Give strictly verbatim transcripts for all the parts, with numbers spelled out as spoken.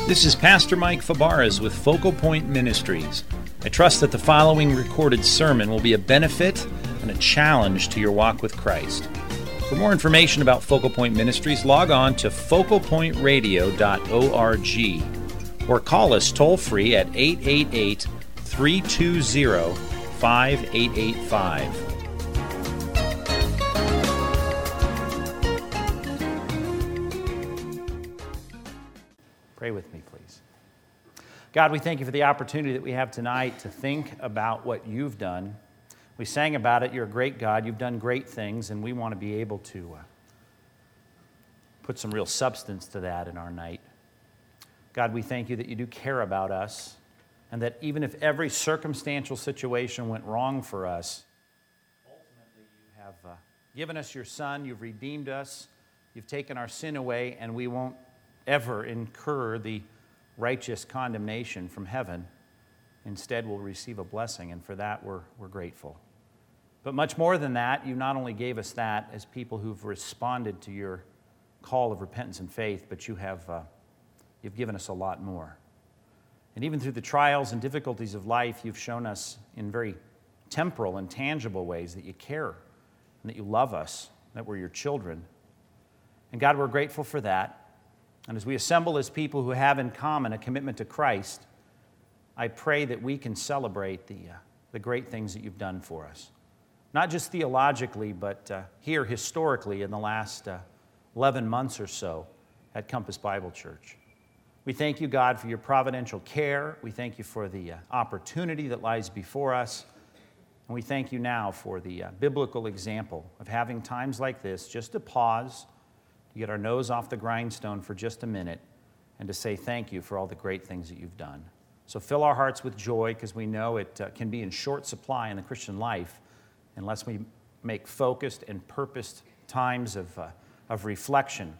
This is Pastor Mike Fabarez with Focal Point Ministries. I trust that the following recorded sermon will be a benefit and a challenge to your walk with Christ. For more information about Focal Point Ministries, log on to focal point radio dot org or call us toll-free at eight eight eight, three two zero, five eight eight five. Pray with me, please. God, we thank you for the opportunity that we have tonight to think about what you've done. We sang about it. You're a great God. You've done great things, and we want to be able to uh, put some real substance to that in our night. God, we thank you that you do care about us, and that even if every circumstantial situation went wrong for us, ultimately you have uh, given us your Son, you've redeemed us, you've taken our sin away, and we won't ever incur the righteous condemnation from heaven. Instead, we'll receive a blessing, and for that we're, we're grateful. But much more than that, you not only gave us that as people who've responded to your call of repentance and faith, but you have uh, you've given us a lot more. And even through the trials and difficulties of life, you've shown us in very temporal and tangible ways that you care and that you love us, that we're your children. And God, we're grateful for that. And as we assemble as people who have in common a commitment to Christ, I pray that we can celebrate the, uh, the great things that you've done for us. Not just theologically, but uh, here historically in the last uh, eleven months or so at Compass Bible Church. We thank you, God, for your providential care. We thank you for the uh, opportunity that lies before us. And we thank you now for the uh, biblical example of having times like this just to pause, to get our nose off the grindstone for just a minute, and to say thank you for all the great things that you've done. So fill our hearts with joy, because we know it uh, can be in short supply in the Christian life unless we make focused and purposed times of, uh, of reflection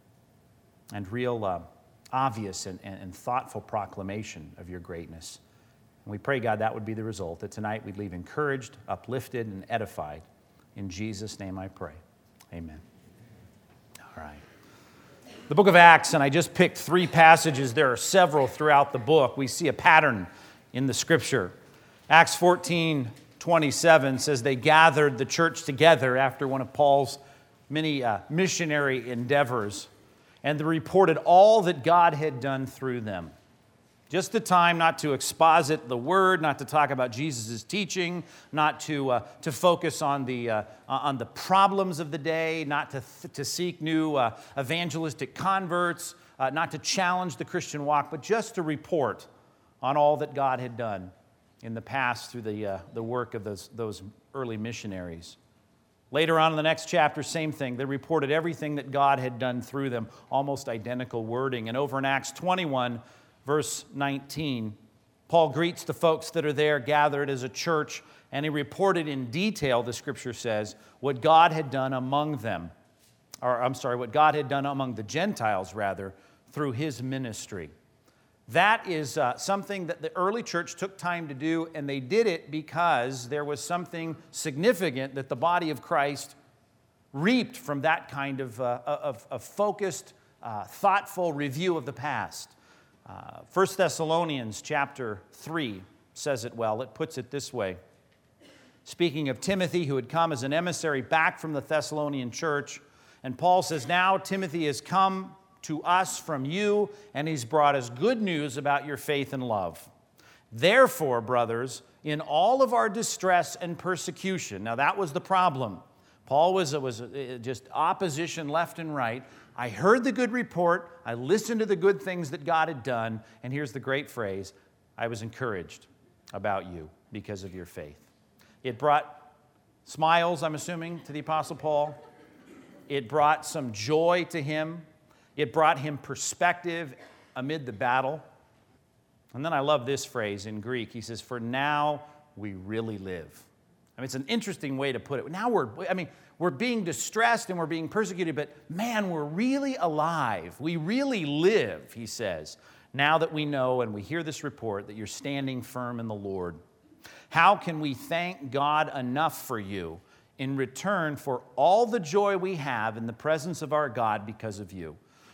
and real uh, obvious and, and, and thoughtful proclamation of your greatness. And we pray, God, that would be the result, that tonight we'd leave encouraged, uplifted, and edified. In Jesus' name I pray. Amen. All right. The book of Acts, and I just picked three passages. There are several throughout the book. We see a pattern in the Scripture. Acts fourteen twenty-seven says they gathered the church together after one of Paul's many uh, missionary endeavors, and they reported all that God had done through them. Just the time not to exposit the word, not to talk about Jesus' teaching, not to uh, to focus on the uh, on the problems of the day, not to th- to seek new uh, evangelistic converts, uh, not to challenge the Christian walk, but just to report on all that God had done in the past through the uh, the work of those those early missionaries. Later on in the next chapter, same thing. They reported everything that God had done through them, almost identical wording. And over in Acts twenty-one. Verse nineteen, Paul greets the folks that are there gathered as a church, and he reported in detail, the Scripture says, what God had done among them. Or, I'm sorry, what God had done among the Gentiles, rather, through his ministry. That is uh, something that the early church took time to do, and they did it because there was something significant that the body of Christ reaped from that kind of, uh, of, of focused, uh, thoughtful review of the past. Uh, First Thessalonians chapter three says it well. It puts it this way. Speaking of Timothy, who had come as an emissary back from the Thessalonian church, and Paul says, now Timothy has come to us from you, and he's brought us good news about your faith and love. Therefore, brothers, in all of our distress and persecution, now that was the problem. Paul was, was just opposition left and right. I heard the good report, I listened to the good things that God had done, and here's the great phrase, I was encouraged about you because of your faith. It brought smiles, I'm assuming, to the Apostle Paul. It brought some joy to him. It brought him perspective amid the battle. And then I love this phrase in Greek. He says, for now we really live. I mean, it's an interesting way to put it. Now we're, I mean, we're being distressed and we're being persecuted, but man, we're really alive. We really live, he says, now that we know and we hear this report that you're standing firm in the Lord. How can we thank God enough for you in return for all the joy we have in the presence of our God because of you?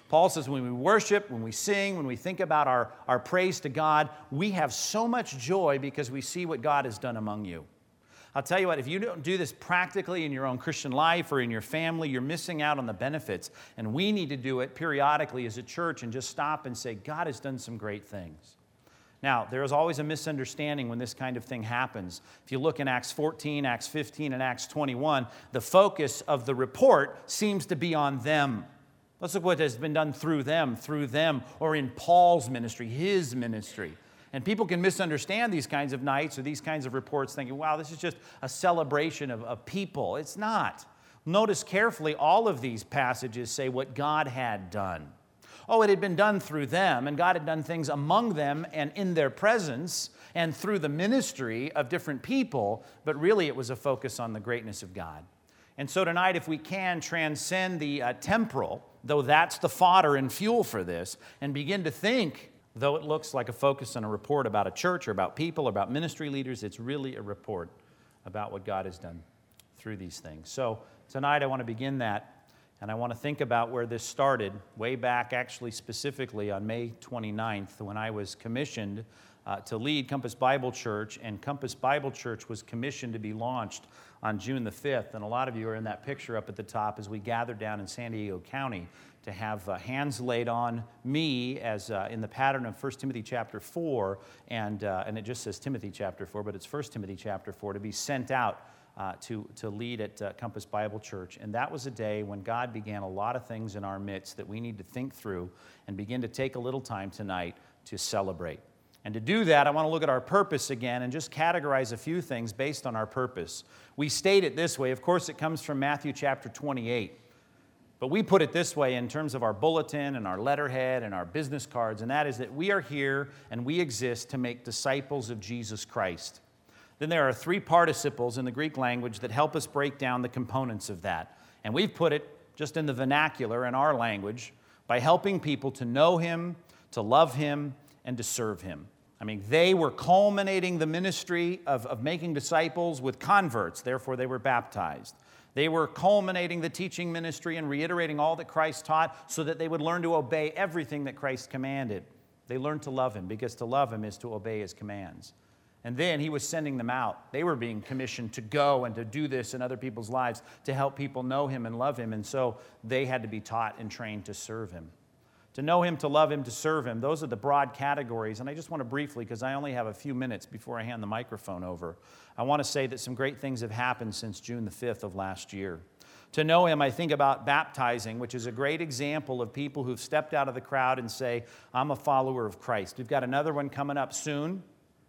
Paul says when we worship, when we sing, when we think about our, our praise to God, we have so much joy because we see what God has done among you. I'll tell you what, if you don't do this practically in your own Christian life or in your family, you're missing out on the benefits. And we need to do it periodically as a church and just stop and say, God has done some great things. Now, there is always a misunderstanding when this kind of thing happens. If you look in Acts fourteen, Acts fifteen, and Acts twenty-one, the focus of the report seems to be on them. Let's look what has been done through them, through them, or in Paul's ministry, his ministry. And people can misunderstand these kinds of nights or these kinds of reports thinking, wow, this is just a celebration of, of people. It's not. Notice carefully, all of these passages say what God had done. Oh, it had been done through them, and God had done things among them and in their presence and through the ministry of different people, but really it was a focus on the greatness of God. And so tonight, if we can transcend the uh, temporal, though that's the fodder and fuel for this, and begin to think, though it looks like a focus on a report about a church or about people or about ministry leaders, it's really a report about what God has done through these things. So tonight I want to begin that, and I want to think about where this started, way back actually specifically on May twenty-ninth, when I was commissioned uh, to lead Compass Bible Church, and Compass Bible Church was commissioned to be launched on June the fifth, and a lot of you are in that picture up at the top as we gathered down in San Diego County to have uh, hands laid on me as uh, in the pattern of First Timothy chapter four, and, uh, and it just says Timothy chapter four, but it's First Timothy chapter four, to be sent out uh, to, to lead at uh, Compass Bible Church. And that was a day when God began a lot of things in our midst that we need to think through and begin to take a little time tonight to celebrate. And to do that, I want to look at our purpose again and just categorize a few things based on our purpose. We state it this way. Of course, it comes from Matthew chapter twenty-eight. But we put it this way in terms of our bulletin and our letterhead and our business cards, and that is that we are here and we exist to make disciples of Jesus Christ. Then there are three participles in the Greek language that help us break down the components of that. And we've put it just in the vernacular in our language by helping people to know Him, to love Him, and to serve Him. I mean, they were culminating the ministry of, of making disciples with converts, therefore they were baptized. They were culminating the teaching ministry and reiterating all that Christ taught so that they would learn to obey everything that Christ commanded. They learned to love Him because to love Him is to obey His commands. And then He was sending them out. They were being commissioned to go and to do this in other people's lives to help people know Him and love Him, and so they had to be taught and trained to serve Him. To know Him, to love Him, to serve Him, those are the broad categories. And I just want to briefly, because I only have a few minutes before I hand the microphone over, I want to say that some great things have happened since June the fifth of last year. To know Him, I think about baptizing, which is a great example of people who've stepped out of the crowd and say, I'm a follower of Christ. We've got another one coming up soon.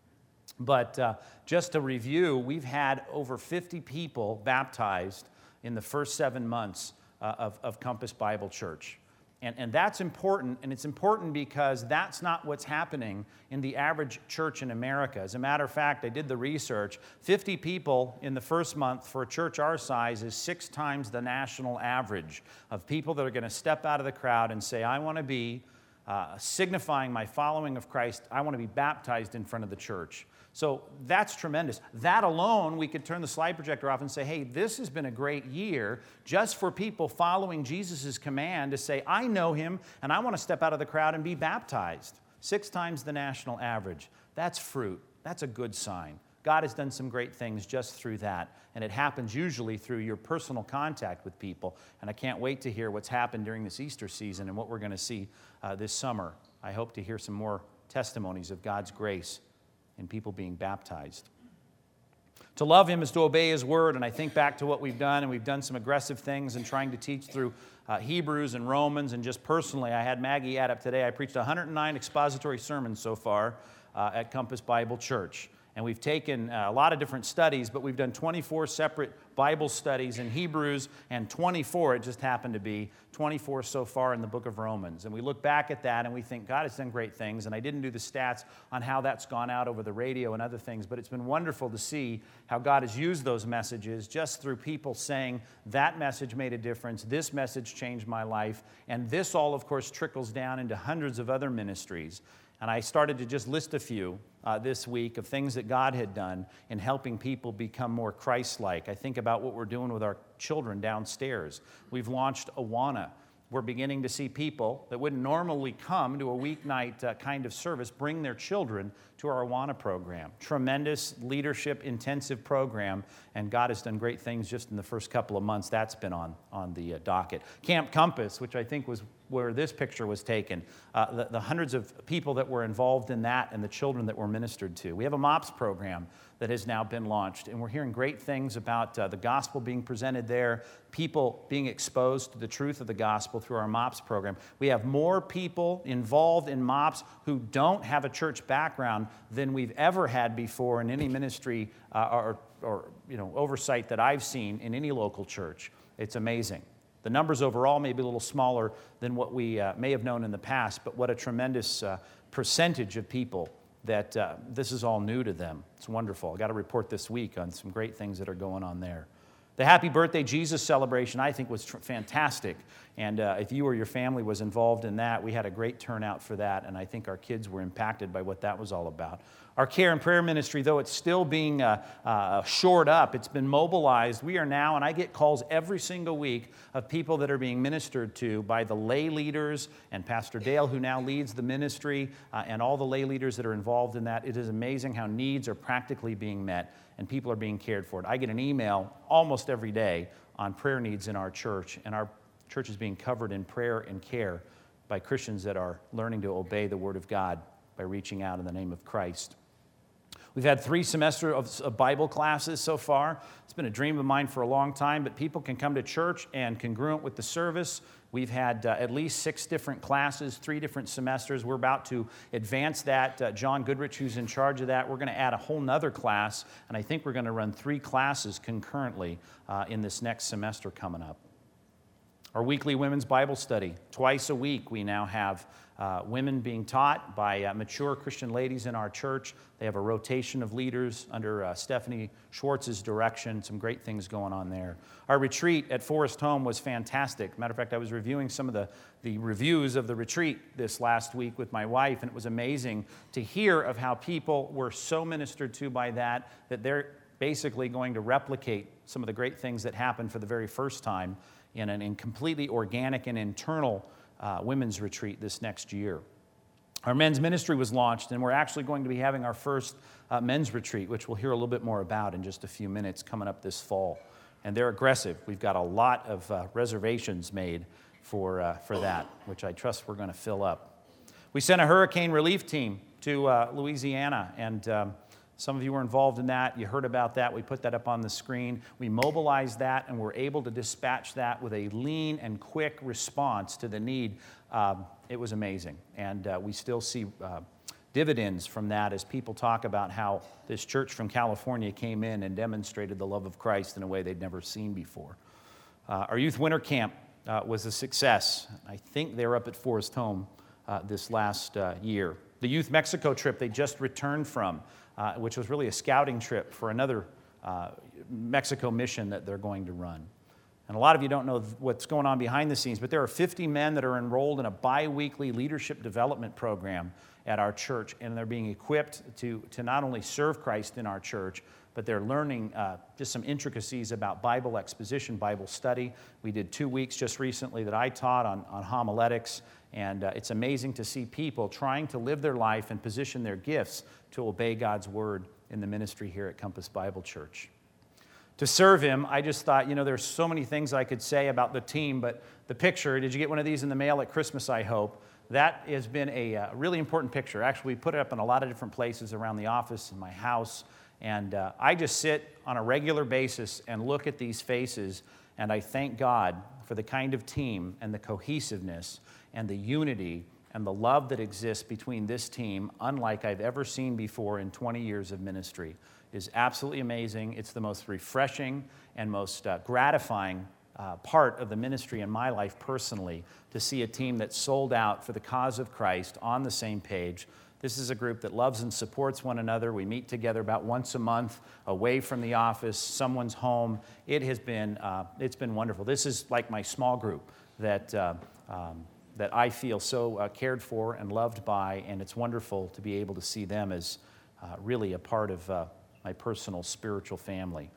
But uh, just to review, we've had over fifty people baptized in the first seven months uh, of, of Compass Bible Church. And, and that's important, and it's important because that's not what's happening in the average church in America. As a matter of fact, I did the research. fifty people in the first month for a church our size is six times the national average of people that are going to step out of the crowd and say, I want to be uh, signifying my following of Christ. I want to be baptized in front of the church. So that's tremendous. That alone, we could turn the slide projector off and say, hey, this has been a great year just for people following Jesus' command to say, I know Him, and I want to step out of the crowd and be baptized. Six times the national average. That's fruit. That's a good sign. God has done some great things just through that, and it happens usually through your personal contact with people, and I can't wait to hear what's happened during this Easter season and what we're going to see uh, this summer. I hope to hear some more testimonies of God's grace and people being baptized. To love Him is to obey His word, and I think back to what we've done, and we've done some aggressive things in trying to teach through uh, Hebrews and Romans, and just personally, I had Maggie add up today, I preached one hundred nine expository sermons so far uh, at Compass Bible Church. And we've taken uh, a lot of different studies, but we've done twenty-four separate Bible studies in Hebrews, and twenty-four, it just happened to be, twenty-four so far in the book of Romans. And we look back at that and we think, God has done great things. And I didn't do the stats on how that's gone out over the radio and other things, but it's been wonderful to see how God has used those messages just through people saying, that message made a difference, this message changed my life, and this all, of course, trickles down into hundreds of other ministries. And I started to just list a few uh, this week of things that God had done in helping people become more Christ-like. I think about what we're doing with our children downstairs. We've launched Awana, we're beginning to see people that wouldn't normally come to a weeknight uh, kind of service bring their children to our Awana program. Tremendous leadership intensive program, and God has done great things just in the first couple of months. That's been on, on the uh, docket. Camp Compass, which I think was where this picture was taken, uh, the, the hundreds of people that were involved in that and the children that were ministered to. We have a MOPS program that has now been launched, and we're hearing great things about uh, the gospel being presented there, people being exposed to the truth of the gospel through our MOPS program. We have more people involved in MOPS who don't have a church background than we've ever had before in any ministry uh, or, or you know, oversight that I've seen in any local church. It's amazing. The numbers overall may be a little smaller than what we uh, may have known in the past, but what a tremendous uh, percentage of people that uh, this is all new to them. It's wonderful. I got a report this week on some great things that are going on there. The Happy Birthday Jesus celebration, I think, was tr- fantastic. And uh, if you or your family was involved in that, we had a great turnout for that, and I think our kids were impacted by what that was all about. Our care and prayer ministry, though it's still being uh, uh, shored up, it's been mobilized. We are now, and I get calls every single week of people that are being ministered to by the lay leaders and Pastor Dale, who now leads the ministry, uh, and all the lay leaders that are involved in that. It is amazing how needs are practically being met and people are being cared for. I get an email almost every day on prayer needs in our church, and our church is being covered in prayer and care by Christians that are learning to obey the Word of God by reaching out in the name of Christ. We've had three semesters of Bible classes so far. It's been a dream of mine for a long time, but people can come to church and congruent with the service. We've had uh, at least six different classes, three different semesters. We're about to advance that. Uh, John Goodrich, who's in charge of that, we're going to add a whole nother class, and I think we're going to run three classes concurrently uh, in this next semester coming up. Our weekly women's Bible study. Twice a week we now have uh, women being taught by uh, mature Christian ladies in our church. They have a rotation of leaders under uh, Stephanie Schwartz's direction. Some great things going on there. Our retreat at Forest Home was fantastic. Matter of fact, I was reviewing some of the, the reviews of the retreat this last week with my wife, and it was amazing to hear of how people were so ministered to by that, that they're basically going to replicate some of the great things that happened for the very first time in an in completely organic and internal uh, women's retreat this next year. Our men's ministry was launched, and we're actually going to be having our first uh, men's retreat, which we'll hear a little bit more about in just a few minutes, coming up this fall. And they're aggressive. We've got a lot of uh, reservations made for, uh, for that, which I trust we're going to fill up. We sent a hurricane relief team to uh, Louisiana, and um, some of you were involved in that. You heard about that. We put that up on the screen. We mobilized that, and we're able to dispatch that with a lean and quick response to the need. Um, it was amazing, and uh, we still see uh, dividends from that as people talk about how this church from California came in and demonstrated the love of Christ in a way they'd never seen before. Uh, our youth winter camp uh, was a success. I think they were up at Forest Home uh, this last uh, year. The Youth Mexico trip they just returned from, Uh, which was really a scouting trip for another uh, Mexico mission that they're going to run. And a lot of you don't know what's going on behind the scenes, but there are fifty men that are enrolled in a bi-weekly leadership development program at our church, and they're being equipped to, to not only serve Christ in our church, but they're learning uh, just some intricacies about Bible exposition, Bible study. We did two weeks just recently that I taught on, on homiletics, and uh, it's amazing to see people trying to live their life and position their gifts to obey God's word in the ministry here at Compass Bible Church. To serve Him, I just thought, you know, there's so many things I could say about the team, but the picture, did you get one of these in the mail at Christmas, I hope? That has been a uh, really important picture. Actually, we put it up in a lot of different places around the office, in my house, and uh, I just sit on a regular basis and look at these faces, and I thank God for the kind of team and the cohesiveness and the unity and the love that exists between this team, unlike I've ever seen before in twenty years of ministry. It is absolutely amazing. It's the most refreshing and most uh, gratifying uh, part of the ministry in my life personally, to see a team that's sold out for the cause of Christ on the same page. This is a group that loves and supports one another. We meet together about once a month, away from the office, someone's home. It has been, uh, it's been wonderful. This is like my small group that uh, um, that I feel so uh, cared for and loved by, and it's wonderful to be able to see them as uh, really a part of uh, my personal spiritual family.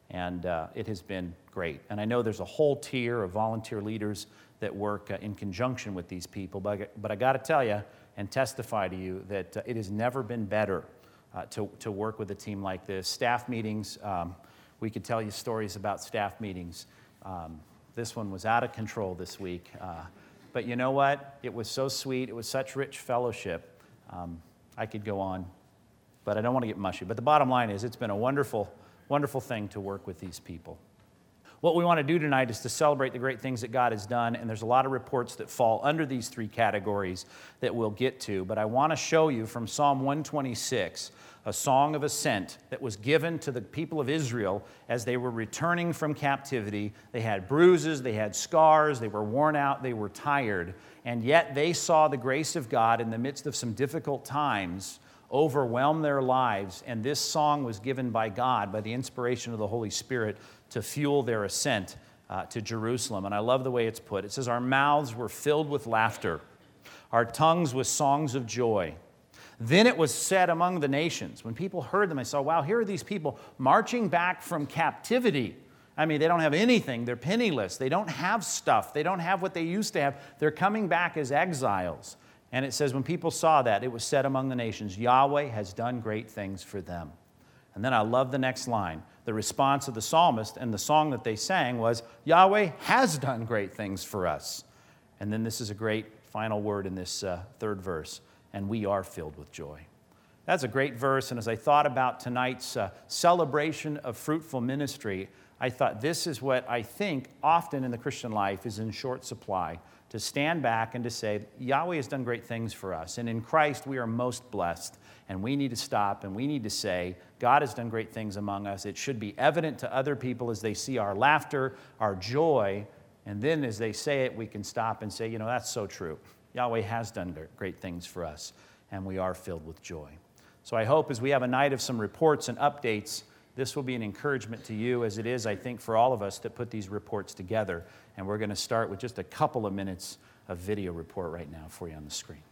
and uh, it has been great. And I know there's a whole tier of volunteer leaders that work uh, in conjunction with these people, but, I- but I got to tell you and testify to you that uh, it has never been better uh, to, to work with a team like this. Staff meetings, um, we could tell you stories about staff meetings. Um, this one was out of control this week. Uh, but you know what? It was so sweet. It was such rich fellowship. Um, I could go on, but I don't want to get mushy. But the bottom line is it's been a wonderful, wonderful thing to work with these people. What we want to do tonight is to celebrate the great things that God has done, and there's a lot of reports that fall under these three categories that we'll get to. But I want to show you from Psalm one twenty-six, a song of ascent that was given to the people of Israel as they were returning from captivity. They had bruises, they had scars, they were worn out, they were tired, and yet they saw the grace of God in the midst of some difficult times overwhelm their lives, and this song was given by God, by the inspiration of the Holy Spirit, to fuel their ascent uh, to Jerusalem. And I love the way it's put. It says, "Our mouths were filled with laughter, our tongues with songs of joy. Then it was said among the nations," when people heard them, they saw, wow, here are these people marching back from captivity. I mean, they don't have anything. They're penniless. They don't have stuff. They don't have what they used to have. They're coming back as exiles. And it says, when people saw that, it was said among the nations, Yahweh has done great things for them. And then I love the next line. The response of the psalmist and the song that they sang was, Yahweh has done great things for us. And then this is a great final word in this uh, third verse, and we are filled with joy. That's a great verse, and as I thought about tonight's uh, celebration of fruitful ministry, I thought this is what I think often in the Christian life is in short supply, to stand back and to say, Yahweh has done great things for us, and in Christ we are most blessed, and we need to stop and we need to say, God has done great things among us. It should be evident to other people as they see our laughter, our joy, and then as they say it, we can stop and say, you know, that's so true. Yahweh has done great things for us, and we are filled with joy. So I hope as we have a night of some reports and updates, this will be an encouragement to you, as it is, I think, for all of us to put these reports together. And we're going to start with just a couple of minutes of video report right now for you on the screen.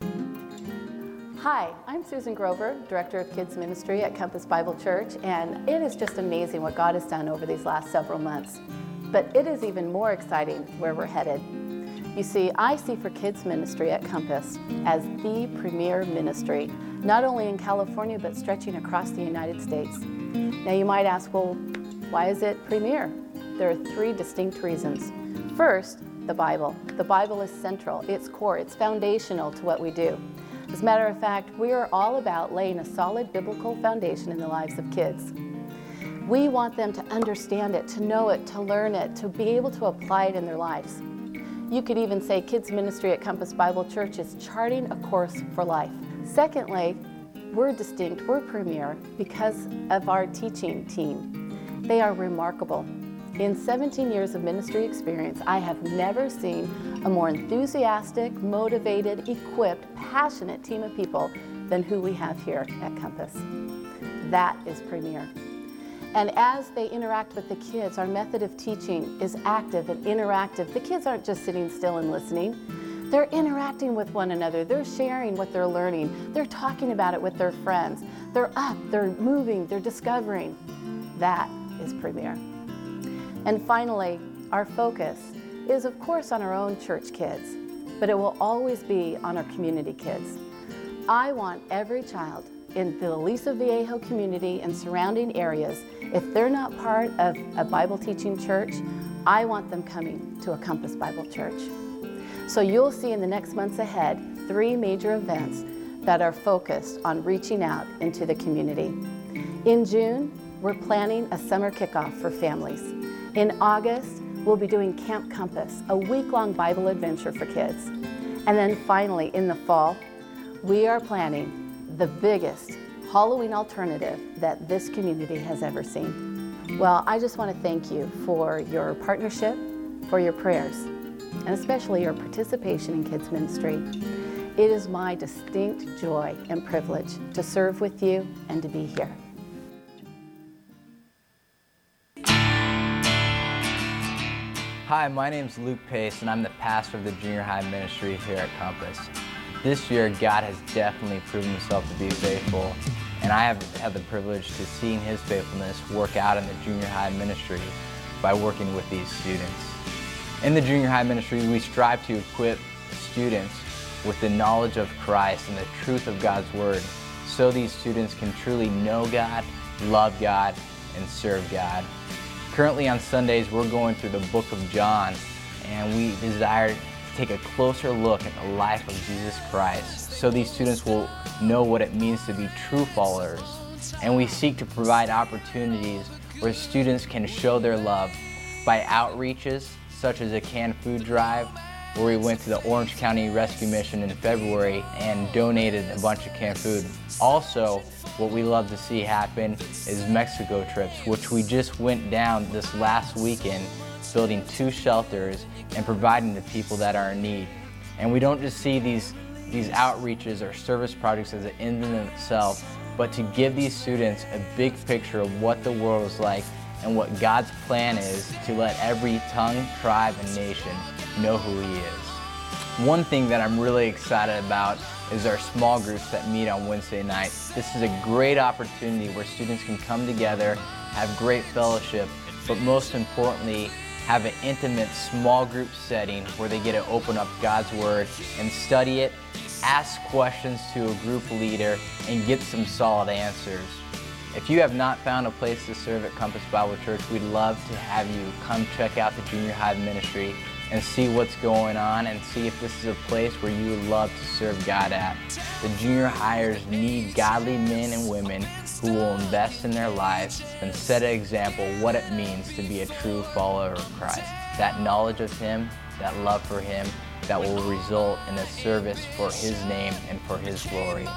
Hi, I'm Susan Grover, Director of Kids Ministry at Compass Bible Church, and it is just amazing what God has done over these last several months. But it is even more exciting where we're headed. You see, I see for Kids Ministry at Compass as the premier ministry, not only in California, but stretching across the United States. Now you might ask, well, why is it premier? There are three distinct reasons. First, the Bible. The Bible is central, it's core, it's foundational to what we do. As a matter of fact, we are all about laying a solid biblical foundation in the lives of kids. We want them to understand it, to know it, to learn it, to be able to apply it in their lives. You could even say Kids Ministry at Compass Bible Church is charting a course for life. Secondly, we're distinct, we're premier because of our teaching team. They are remarkable. In seventeen years of ministry experience, I have never seen a more enthusiastic, motivated, equipped, passionate team of people than who we have here at Compass. That is premier. And as they interact with the kids, our method of teaching is active and interactive. The kids aren't just sitting still and listening. They're interacting with one another. They're sharing what they're learning. They're talking about it with their friends. They're up, they're moving, they're discovering. That is premier. And finally, our focus is of course on our own church kids, but it will always be on our community kids. I want every child in the Aliso Viejo community and surrounding areas, if they're not part of a Bible teaching church, I want them coming to a Compass Bible Church. So you'll see in the next months ahead, three major events that are focused on reaching out into the community. In June, we're planning a summer kickoff for families. In August, we'll be doing Camp Compass, a week-long Bible adventure for kids. And then finally, in the fall, we are planning the biggest Halloween alternative that this community has ever seen. Well, I just want to thank you for your partnership, for your prayers, and especially your participation in kids ministry. It is my distinct joy and privilege to serve with you and to be here. Hi, my name's Luke Pace, and I'm the pastor of the junior high ministry here at Compass. This year, God has definitely proven himself to be faithful, and and I have had the privilege to see his faithfulness work out in the junior high ministry by working with these students. In the junior high ministry, we strive to equip students with the knowledge of Christ and the truth of God's Word, so these students can truly know God, love God, and serve God. Currently on Sundays, we're going through the book of John, and we desire to take a closer look at the life of Jesus Christ, so these students will know what it means to be true followers. And we seek to provide opportunities where students can show their love by outreaches, such as a canned food drive, where we went to the Orange County Rescue Mission in February and donated a bunch of canned food. Also, what we love to see happen is Mexico trips, which we just went down this last weekend, building two shelters and providing to people that are in need. And we don't just see these, these outreaches or service projects as an end in themselves, but to give these students a big picture of what the world is like and what God's plan is to let every tongue, tribe, and nation know who He is. One thing that I'm really excited about is our small groups that meet on Wednesday night. This is a great opportunity where students can come together, have great fellowship, but most importantly, have an intimate small group setting where they get to open up God's Word and study it, ask questions to a group leader, and get some solid answers. If you have not found a place to serve at Compass Bible Church, we'd love to have you come check out the junior high ministry and see what's going on and see if this is a place where you would love to serve God at. The junior highers need godly men and women who will invest in their lives and set an example of what it means to be a true follower of Christ. That knowledge of Him, that love for Him, that will result in a service for His name and for His glory.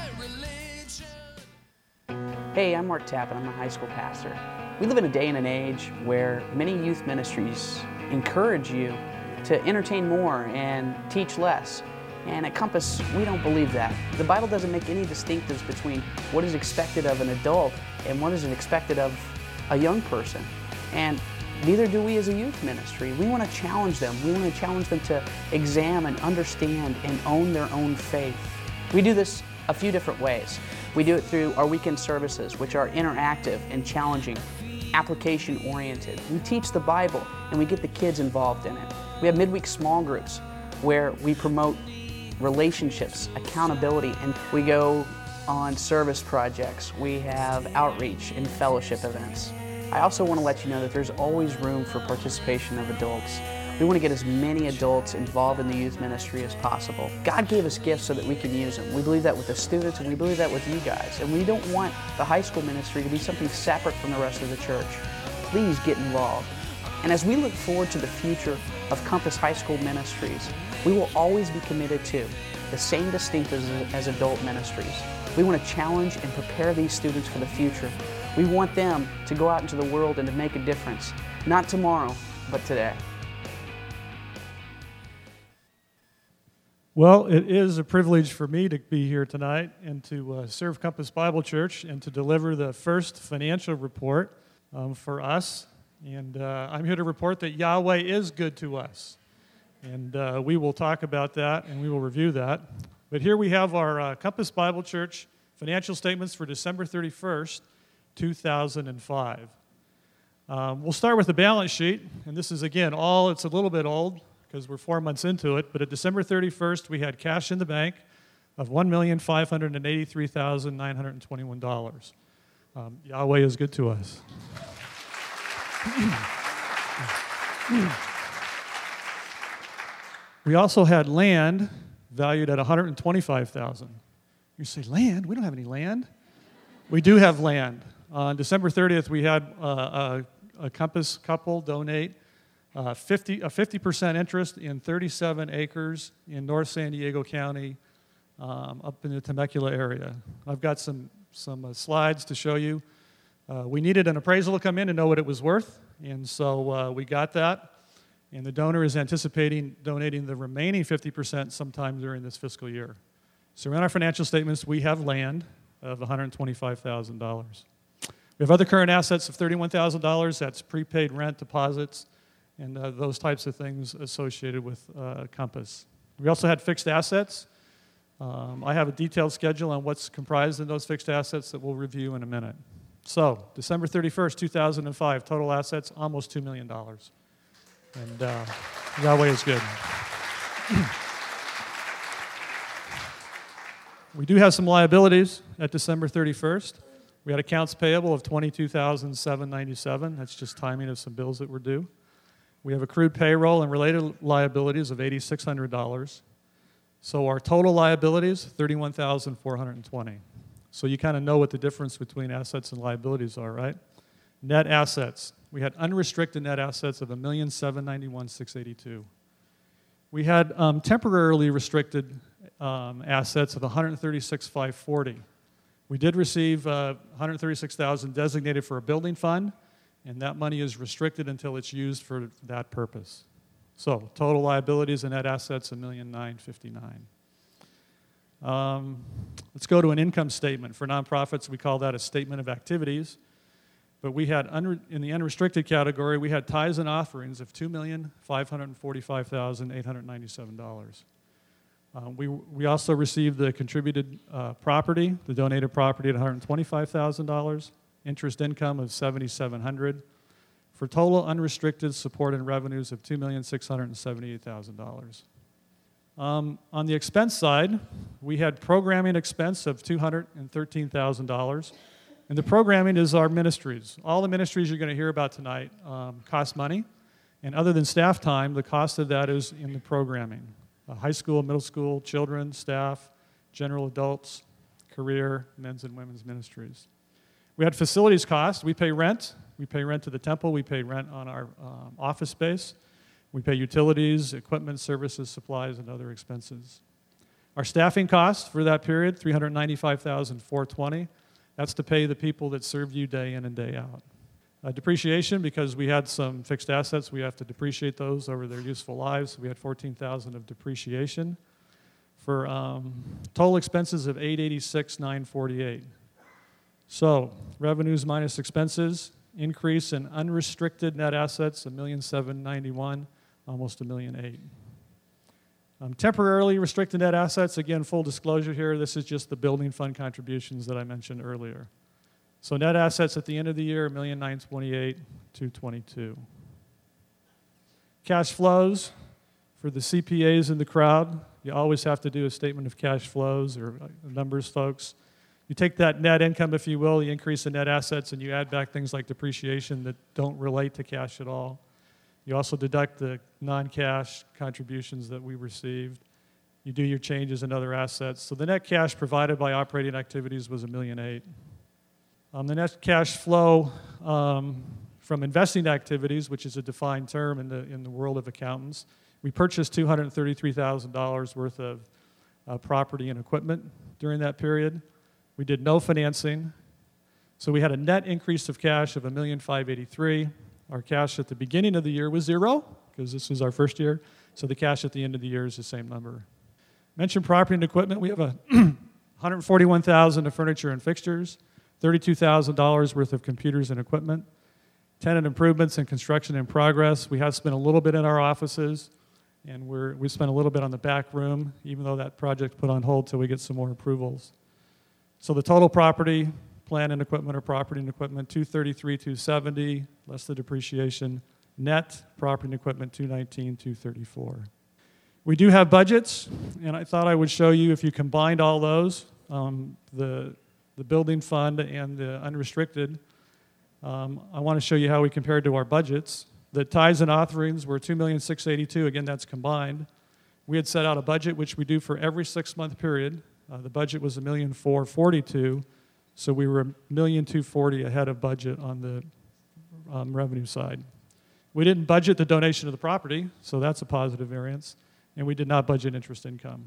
Hey, I'm Mark Tappan. I'm a high school pastor. We live in a day and an age where many youth ministries encourage you to entertain more and teach less. And at Compass, we don't believe that. The Bible doesn't make any distinctives between what is expected of an adult and what is expected of a young person. And neither do we as a youth ministry. We want to challenge them. We want to challenge them to examine, understand, and own their own faith. We do this a few different ways. We do it through our weekend services, which are interactive and challenging, application-oriented. We teach the Bible, and we get the kids involved in it. We have midweek small groups where we promote relationships, accountability, and we go on service projects. We have outreach and fellowship events. I also want to let you know that there's always room for participation of adults. We want to get as many adults involved in the youth ministry as possible. God gave us gifts so that we can use them. We believe that with the students, and we believe that with you guys. And we don't want the high school ministry to be something separate from the rest of the church. Please get involved. And as we look forward to the future of Compass High School Ministries, we will always be committed to the same distinctives as adult ministries. We want to challenge and prepare these students for the future. We want them to go out into the world and to make a difference, not tomorrow, but today. Well, it is a privilege for me to be here tonight and to uh, serve Compass Bible Church and to deliver the first financial report um, for us. And uh, I'm here to report that Yahweh is good to us. And uh, we will talk about that and we will review that. But here we have our uh, Compass Bible Church financial statements for December thirty-first, two thousand five. Um, we'll start with the balance sheet. And this is, again, all, it's a little bit old, because we're four months into it, but at December thirty-first, we had cash in the bank of one million five hundred eighty-three thousand nine hundred twenty-one dollars. Um, Yahweh is good to us. We also had land valued at one hundred twenty-five thousand dollars. You say, land? We don't have any land. We do have land. On December thirtieth, we had uh, a, a Compass couple donate Uh, fifty, a fifty percent interest in thirty-seven acres in North San Diego County, um, up in the Temecula area. I've got some, some uh, slides to show you. Uh, we needed an appraisal to come in to know what it was worth, and so uh, we got that. And the donor is anticipating donating the remaining fifty percent sometime during this fiscal year. So in our financial statements, we have land of one hundred twenty-five thousand dollars. We have other current assets of thirty-one thousand dollars. That's prepaid rent deposits, and uh, those types of things associated with uh, Compass. We also had fixed assets Um, I have a detailed schedule on what's comprised in those fixed assets that we'll review in a minute. So, December thirty-first, two thousand five, total assets, almost two million dollars. And uh, Yahweh is good. We do have some liabilities at December thirty-first. We had accounts payable of twenty-two thousand seven hundred ninety-seven dollars. That's just timing of some bills that were due. We have accrued payroll and related liabilities of eight thousand six hundred dollars. So our total liabilities, thirty-one thousand four hundred twenty dollars. So you kind of know what the difference between assets and liabilities are, right? Net assets. We had unrestricted net assets of one million seven hundred ninety-one thousand six hundred eighty-two dollars. We had um, temporarily restricted um, assets of one hundred thirty-six thousand five hundred forty dollars. We did receive uh, one hundred thirty-six thousand dollars designated for a building fund, and that money is restricted until it's used for that purpose. So total liabilities and net assets, one million nine hundred fifty-nine thousand dollars. Um, let's go to an income statement. For nonprofits, we call that a statement of activities. But we had, unre- in the unrestricted category, we had tithes and offerings of two million five hundred forty-five thousand eight hundred ninety-seven dollars. Uh, we, we also received the contributed uh, property, the donated property at one hundred twenty-five thousand dollars, interest income of seven thousand seven hundred dollars, for total unrestricted support and revenues of two million six hundred seventy-eight thousand dollars. Um, on the expense side, we had programming expense of two hundred thirteen thousand dollars. And the programming is our ministries. All the ministries you're going to hear about tonight um, cost money. And other than staff time, the cost of that is in the programming. Uh, high school, middle school, children, staff, general adults, career, men's and women's ministries. We had facilities costs. We pay rent. We pay rent to the temple. We pay rent on our um, office space. We pay utilities, equipment, services, supplies, and other expenses. Our staffing costs for that period, three hundred ninety-five thousand four hundred twenty dollars. That's to pay the people that serve you day in and day out. Uh, depreciation, because we had some fixed assets, we have to depreciate those over their useful lives. We had fourteen thousand dollars of depreciation for um, total expenses of eight hundred eighty-six thousand nine hundred forty-eight dollars. So revenues minus expenses, increase in unrestricted net assets, one million seven hundred ninety-one thousand dollars, almost a million eight. Um, temporarily restricted net assets, again, full disclosure here, this is just the building fund contributions that I mentioned earlier. So net assets at the end of the year, one million nine hundred twenty-eight thousand two hundred twenty-two. Cash flows for the C P As in the crowd. You always have to do a statement of cash flows or numbers, folks. You take that net income, if you will, you increase the net assets, and you add back things like depreciation that don't relate to cash at all. You also deduct the non-cash contributions that we received. You do your changes in other assets. So the net cash provided by operating activities was a million eight. Um, the net cash flow um, from investing activities, which is a defined term in the in the world of accountants, we purchased two hundred thirty-three thousand dollars worth of uh, property and equipment during that period. We did no financing. So we had a net increase of cash of one million five hundred eighty-three thousand dollars. Our cash at the beginning of the year was zero, because this was our first year. So the cash at the end of the year is the same number. Mentioned property and equipment. We have a one hundred forty-one thousand dollars of furniture and fixtures, thirty-two thousand dollars worth of computers and equipment, tenant improvements and construction in progress. We have spent a little bit in our offices, and we're, we spent a little bit on the back room, even though that project put on hold till we get some more approvals. So the total property, plant and equipment or property and equipment, two hundred thirty-three thousand two hundred seventy dollars, less the depreciation. Net property and equipment, two hundred nineteen thousand two hundred thirty-four dollars. We do have budgets, and I thought I would show you, if you combined all those, um, the, the building fund and the unrestricted, um, I want to show you how we compared to our budgets. The tithes and offerings were two million six hundred eighty-two thousand, again, that's combined. We had set out a budget, which we do for every six-month period. Uh, the budget was one million four hundred forty-two thousand. So we were one million two hundred forty thousand ahead of budget on the um, revenue side. We didn't budget the donation of the property, so that's a positive variance. And we did not budget interest income.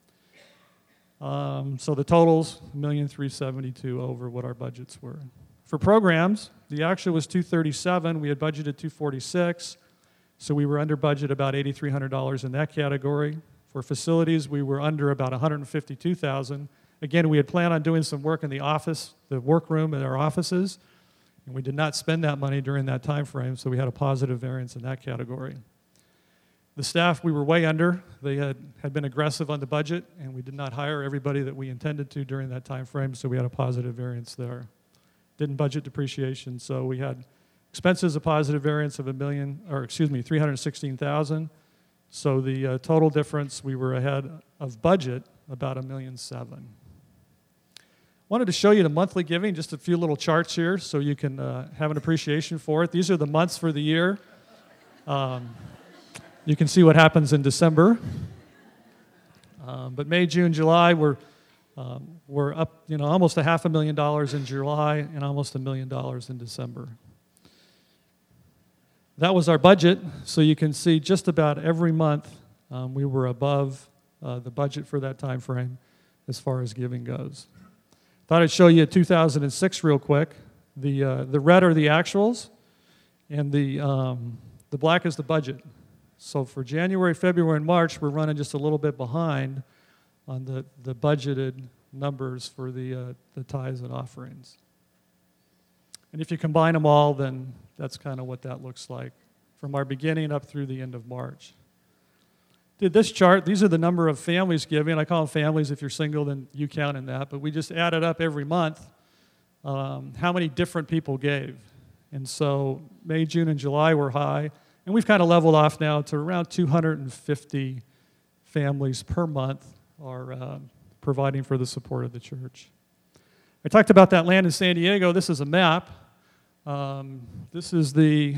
Um, so the totals, one million three hundred seventy-two thousand over what our budgets were. For programs, the actual was two hundred thirty-seven thousand. We had budgeted two hundred forty-six thousand. So we were under budget about eight thousand three hundred dollars in that category. For facilities, we were under about one hundred fifty-two thousand. Again, we had planned on doing some work in the office, the workroom at our offices, and we did not spend that money during that time frame, so we had a positive variance in that category. The staff, we were way under. They had, had been aggressive on the budget, and we did not hire everybody that we intended to during that time frame, so we had a positive variance there. Didn't budget depreciation, so we had expenses a positive variance of a million, or excuse me, three hundred sixteen thousand. So the uh, total difference, we were ahead of budget about a million seven. Wanted to show you the monthly giving, just a few little charts here so you can uh, have an appreciation for it. These are the months for the year. Um, you can see what happens in December. Um, but May, June, July, we're, um, we're up, you know, almost a half a million dollars in July and almost a million dollars in December. That was our budget, so you can see just about every month um, we were above uh, the budget for that time frame as far as giving goes. Thought I'd show you two thousand six real quick. The uh, the red are the actuals, and the um, the black is the budget. So for January, February, and March, we're running just a little bit behind on the, the budgeted numbers for the uh, the tithes and offerings. And if you combine them all, then that's kind of what that looks like from our beginning up through the end of March. Did this chart. These are the number of families giving. I call them families. If you're single, then you count in that. But we just added up every month um, how many different people gave. And so May, June, and July were high. And we've kind of leveled off now to around two hundred fifty families per month are uh, providing for the support of the church. I talked about that land in San Diego. This is a map. Um, this is the,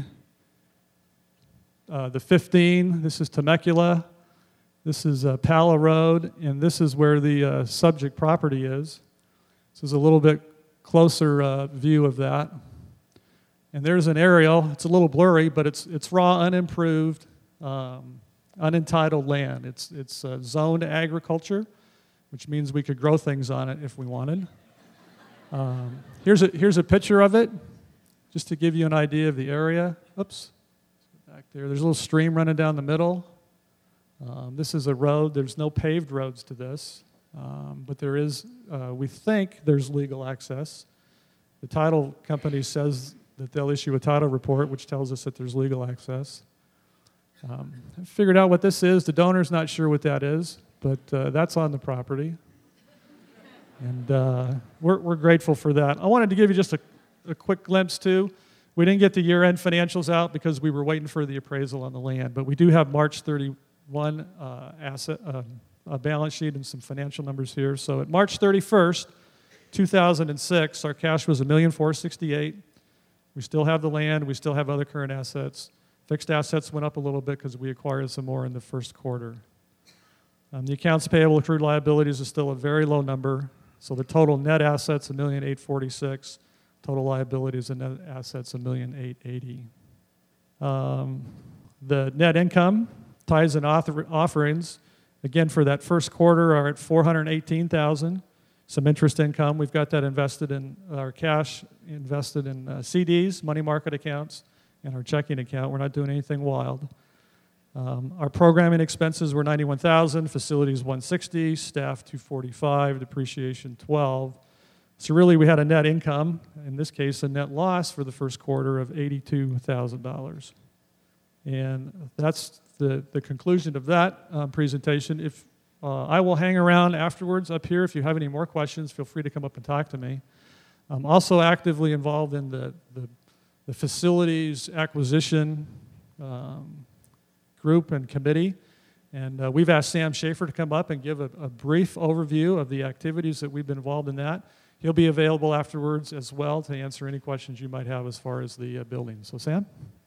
uh, the fifteen. This is Temecula. This is uh, Pala Road, and this is where the uh, subject property is. This is a little bit closer uh, view of that. And there's an aerial. It's a little blurry, but it's it's raw, unimproved, um, unentitled land. It's it's uh, zoned agriculture, which means we could grow things on it if we wanted. Um, here's a here's a picture of it, just to give you an idea of the area. Oops, back there. There's a little stream running down the middle. Um, this is a road. There's no paved roads to this, um, but there is, uh, we think there's legal access. The title company says that they'll issue a title report, which tells us that there's legal access. Um, I figured out what this is. The donor's not sure what that is, but uh, that's on the property. And uh, we're, we're grateful for that. I wanted to give you just a, a quick glimpse, too. We didn't get the year-end financials out because we were waiting for the appraisal on the land, but we do have March thirty-first one uh, asset, uh, a balance sheet and some financial numbers here. So at March thirty-first, two thousand six, our cash was one million four hundred sixty-eight thousand dollars. We still have the land. We still have other current assets. Fixed assets went up a little bit because we acquired some more in the first quarter. Um, the accounts payable, accrued liabilities is still a very low number. So the total net assets, one million eight hundred forty-six thousand dollars. Total liabilities and net assets, one million eight hundred eighty thousand dollars. Um, the net income, tithes and author- offerings, again, for that first quarter are at four hundred eighteen thousand dollars. Some interest income. We've got that invested in our cash, invested in uh, C Ds, money market accounts, and our checking account. We're not doing anything wild. Um, our programming expenses were ninety-one thousand dollars, facilities one hundred sixty thousand dollars, staff two hundred forty-five thousand dollars, depreciation twelve thousand dollars. So really we had a net income, in this case a net loss for the first quarter of eighty-two thousand dollars. And that's the, the conclusion of that um, presentation. If uh, I will hang around afterwards up here. If you have any more questions, feel free to come up and talk to me. I'm also actively involved in the, the, the facilities acquisition um, group and committee. And uh, we've asked Sam Schaefer to come up and give a, a brief overview of the activities that we've been involved in that. He'll be available afterwards as well to answer any questions you might have as far as the uh, building. So, Sam?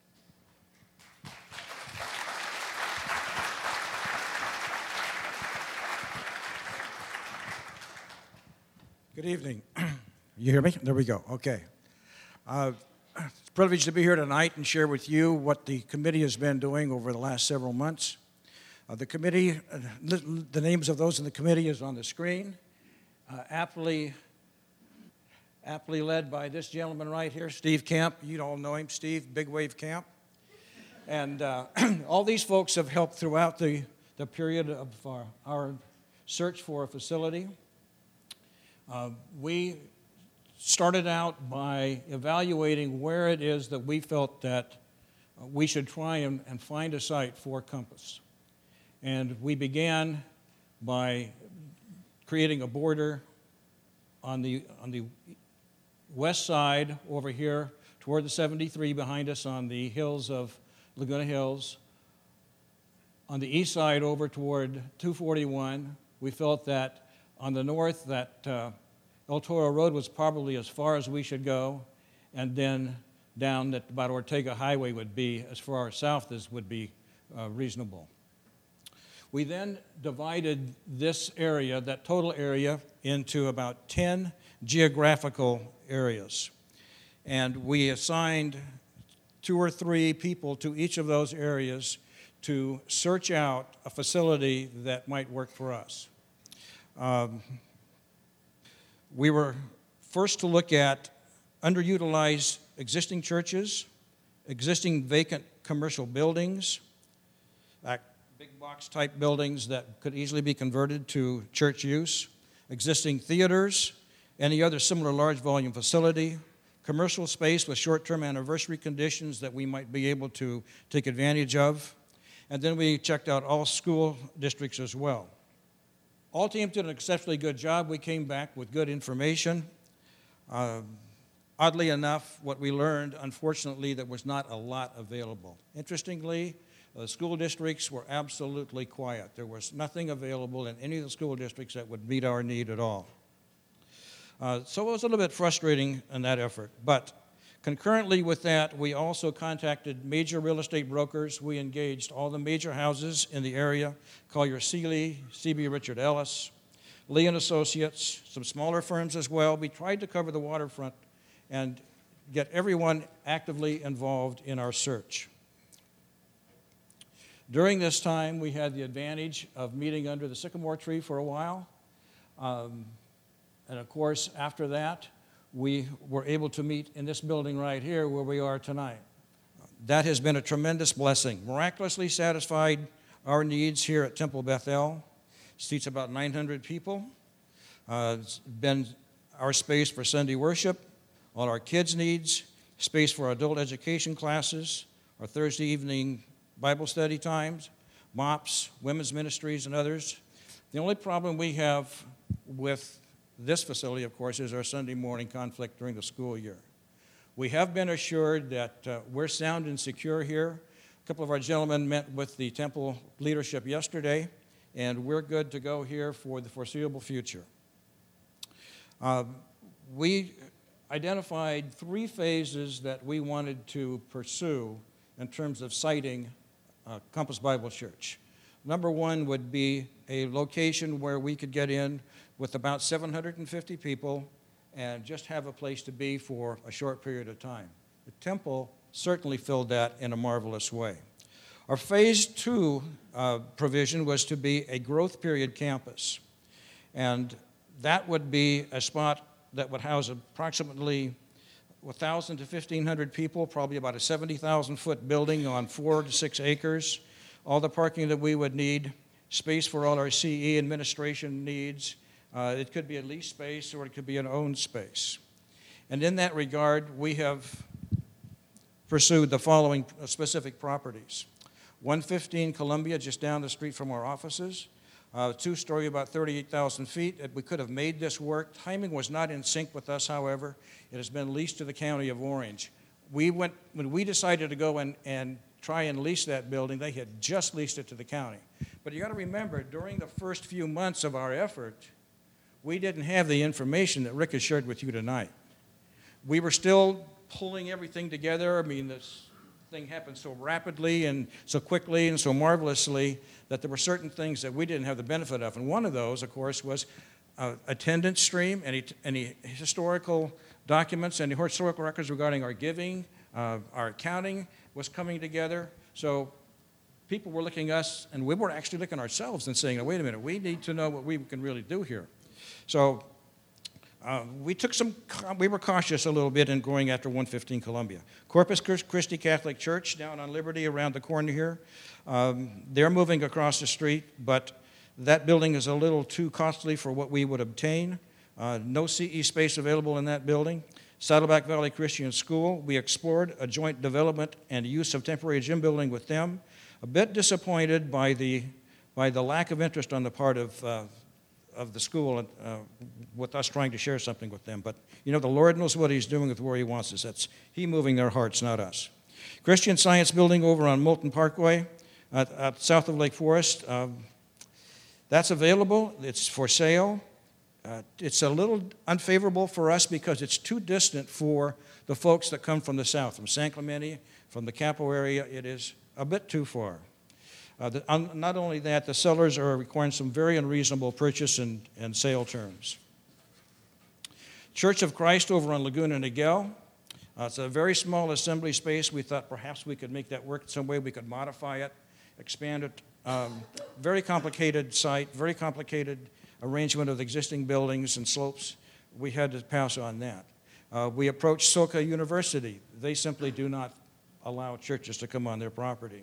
Good evening. You hear me? There we go. Okay. Uh, it's a privilege to be here tonight and share with you what the committee has been doing over the last several months. Uh, the committee, uh, the names of those in the committee is on the screen. Uh, aptly, aptly led by this gentleman right here, Steve Camp. You all know him, Steve, Big Wave Camp. And uh, all these folks have helped throughout the, the period of our, our search for a facility. Uh, we started out by evaluating where it is that we felt that uh, we should try and, and find a site for Compass. And we began by creating a border on the, on the west side over here toward the seventy-three behind us on the hills of Laguna Hills. On the east side over toward two forty-one, we felt that on the north that uh, El Toro Road was probably as far as we should go, and then down that about Ortega Highway would be as far south as would be uh, reasonable. We then divided this area, that total area, into about ten geographical areas. And we assigned two or three people to each of those areas to search out a facility that might work for us. Um, we were first to look at underutilized existing churches, existing vacant commercial buildings, uh, big box type buildings that could easily be converted to church use, existing theaters, any other similar large volume facility, commercial space with short-term anniversary conditions that we might be able to take advantage of. And then we checked out all school districts as well. All teams did an exceptionally good job. We came back with good information. Uh, oddly enough, what we learned, unfortunately, there was not a lot available. Interestingly, the school districts were absolutely quiet. There was nothing available in any of the school districts that would meet our need at all. Uh, so it was a little bit frustrating in that effort. But concurrently with that, we also contacted major real estate brokers. We engaged all the major houses in the area, Collier Seeley, C B Richard Ellis, Lee and Associates, some smaller firms as well. We tried to cover the waterfront and get everyone actively involved in our search. During this time, we had the advantage of meeting under the sycamore tree for a while. Um, and of course, after that, we were able to meet in this building right here where we are tonight. That has been a tremendous blessing. Miraculously satisfied our needs here at Temple Bethel. Seats about nine hundred people. Uh, it's been our space for Sunday worship, all our kids' needs, space for adult education classes, our Thursday evening Bible study times, M O Ps, women's ministries, and others. The only problem we have with this facility, of course, is our Sunday morning conflict during the school year. We have been assured that uh, we're sound and secure here. A couple of our gentlemen met with the temple leadership yesterday, and we're good to go here for the foreseeable future. Uh, we identified three phases that we wanted to pursue in terms of siting uh, Compass Bible Church. Number one would be a location where we could get in with about seven hundred fifty people and just have a place to be for a short period of time. The temple certainly filled that in a marvelous way. Our phase two uh, provision was to be a growth period campus. And that would be a spot that would house approximately one thousand to fifteen hundred people, probably about a seventy thousand foot building on four to six acres, all the parking that we would need, space for all our C E administration needs. Uh, it could be a leased space or it could be an owned space. And in that regard, we have pursued the following specific properties. one fifteen Columbia, just down the street from our offices. Uh, two-story, about thirty-eight thousand feet. We could have made this work. Timing was not in sync with us, however. It has been leased to the County of Orange. We went, when we decided to go and, and try and lease that building, they had just leased it to the county. But you got to remember, during the first few months of our effort, we didn't have the information that Rick has shared with you tonight. We were still pulling everything together. I mean, this thing happened so rapidly and so quickly and so marvelously that there were certain things that we didn't have the benefit of. And one of those, of course, was uh, attendance stream, any, any historical documents, any historical records regarding our giving, uh, our accounting was coming together. So people were looking at us, and we were actually looking at ourselves and saying, wait a minute, we need to know what we can really do here. So uh, we took some, we were cautious a little bit in going after one fifteen Columbia. Corpus Christi Catholic Church down on Liberty around the corner here. Um, they're moving across the street, but that building is a little too costly for what we would obtain. Uh, no C E space available in that building. Saddleback Valley Christian School, we explored a joint development and use of temporary gym building with them. A bit disappointed by the, by the lack of interest on the part of, uh, of the school uh, with us trying to share something with them. But, you know, the Lord knows what he's doing with where he wants us. That's he moving their hearts, not us. Christian Science Building over on Moulton Parkway, uh, uh, south of Lake Forest. Um, that's available. It's for sale. Uh, it's a little unfavorable for us because it's too distant for the folks that come from the south, from San Clemente, from the Capo area. It is a bit too far. Uh, the, um, not only that, the sellers are requiring some very unreasonable purchase and, and sale terms. Church of Christ over on Laguna Niguel. Uh, it's a very small assembly space. We thought perhaps we could make that work some way. We could modify it, expand it. Um, very complicated site, very complicated arrangement of the existing buildings and slopes. We had to pass on that. Uh, we approached Soka University. They simply do not allow churches to come on their property.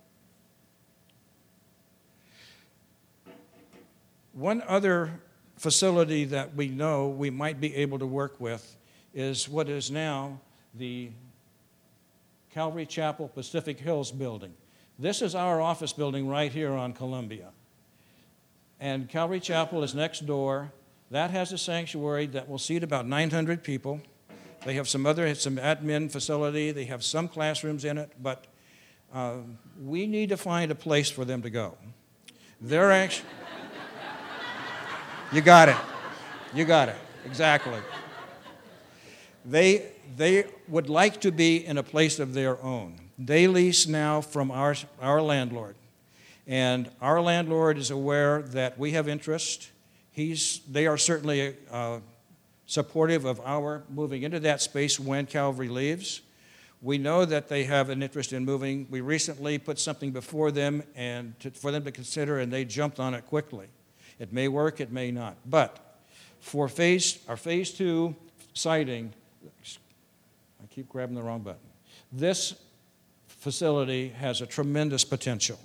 One other facility that we know we might be able to work with is what is now the Calvary Chapel Pacific Hills building. This is our office building right here on Columbia. And Calvary Chapel is next door. That has a sanctuary that will seat about nine hundred people. They have some other, some admin facility. They have some classrooms in it, but uh, we need to find a place for them to go. They're actually, you got it. You got it. Exactly. They, they would like to be in a place of their own. They lease now from our, our landlord. And our landlord is aware that we have interest. He's, they are certainly uh, supportive of our moving into that space when Calvary leaves. We know that they have an interest in moving. We recently put something before them and to, for them to consider, and they jumped on it quickly. It may work, it may not. But for phase, our phase two siting, I keep grabbing the wrong button. This facility has a tremendous potential.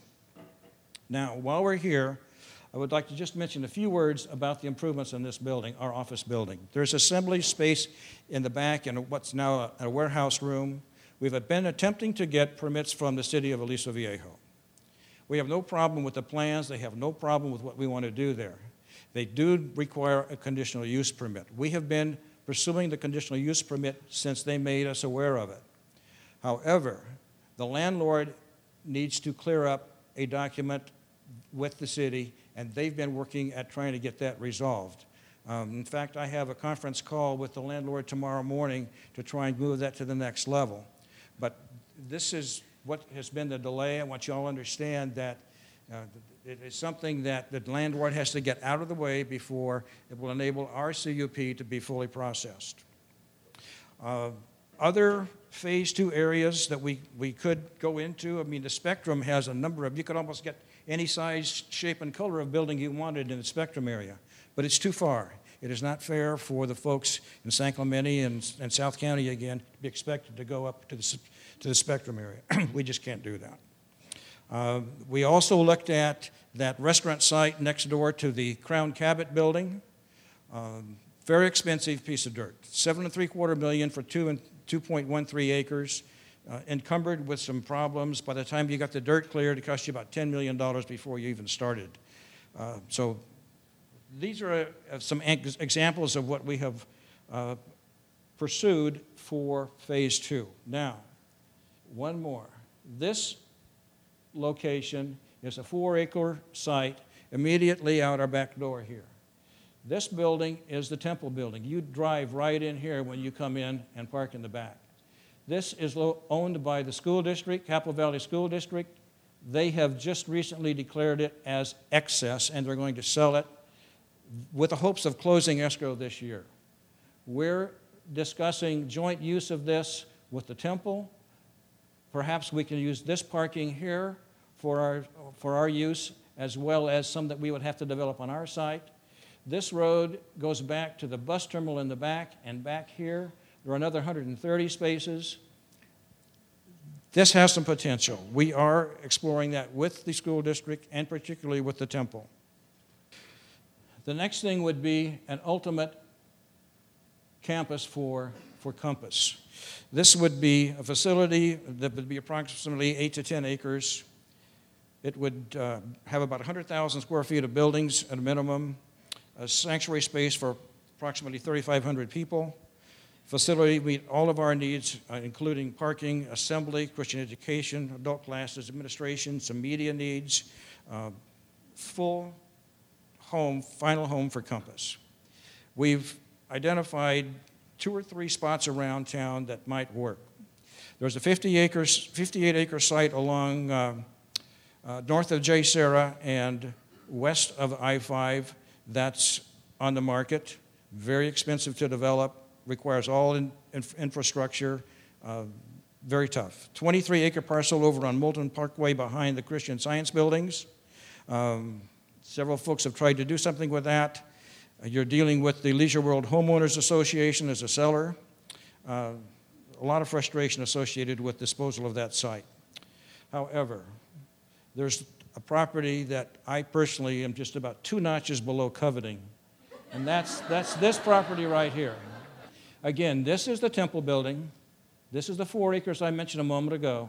Now, while we're here, I would like to just mention a few words about the improvements in this building, our office building. There's assembly space in the back in what's now a, a warehouse room. We've been attempting to get permits from the city of Aliso Viejo. We have no problem with the plans. They have no problem with what we want to do there. They do require a conditional use permit. We have been pursuing the conditional use permit since they made us aware of it. However, the landlord needs to clear up a document with the city, and they've been working at trying to get that resolved. Um, in fact, I have a conference call with the landlord tomorrow morning to try and move that to the next level. But this is what has been the delay. I want you all to understand that uh, it is something that the landlord has to get out of the way before it will enable our C U P to be fully processed. Uh, other phase two areas that we, we could go into, I mean, the Spectrum has a number of, you could almost get any size, shape, and color of building you wanted in the Spectrum area, but it's too far. It is not fair for the folks in San Clemente and, and South County, again, to be expected to go up to the, to the Spectrum area. We just can't do that. Uh, we also looked at that restaurant site next door to the Crown Cabot building. Um, very expensive piece of dirt. Seven and three quarter million for two and two point one three acres, uh, encumbered with some problems. By the time you got the dirt cleared, it cost you about ten million dollars before you even started. Uh, so these are uh, some ex- examples of what we have uh, pursued for phase two. Now, one more. This location is a four-acre site immediately out our back door here. This building is the Temple building. You drive right in here when you come in and park in the back. This is lo- owned by the school district, Capo Valley School District. They have just recently declared it as excess, and they're going to sell it with the hopes of closing escrow this year. We're discussing joint use of this with the Temple. Perhaps we can use this parking here for our, for our use, as well as some that we would have to develop on our site. This road goes back to the bus terminal in the back, and back here, there are another one hundred thirty spaces. This has some potential. We are exploring that with the school district and particularly with the Temple. The next thing would be an ultimate campus for for Compass. This would be a facility that would be approximately eight to ten acres. It would uh, have about one hundred thousand square feet of buildings at a minimum, a sanctuary space for approximately thirty-five hundred people. Facility meet all of our needs, uh, including parking, assembly, Christian education, adult classes, administration, some media needs, uh, full home, final home for Compass. We've identified two or three spots around town that might work. There's a fifty acres, fifty-eight acre site along uh, uh, north of J. Sarah and west of I five that's on the market. Very expensive to develop, requires all in, in, infrastructure, uh, very tough. twenty-three acre parcel over on Moulton Parkway behind the Christian Science buildings. Um, several folks have tried to do something with that. Uh, you're dealing with the Leisure World Homeowners Association as a seller. Uh, a lot of frustration associated with disposal of that site. However, there's a property that I personally am just about two notches below coveting, and that's, that's this property right here. Again, this is the temple building. This is the four acres I mentioned a moment ago.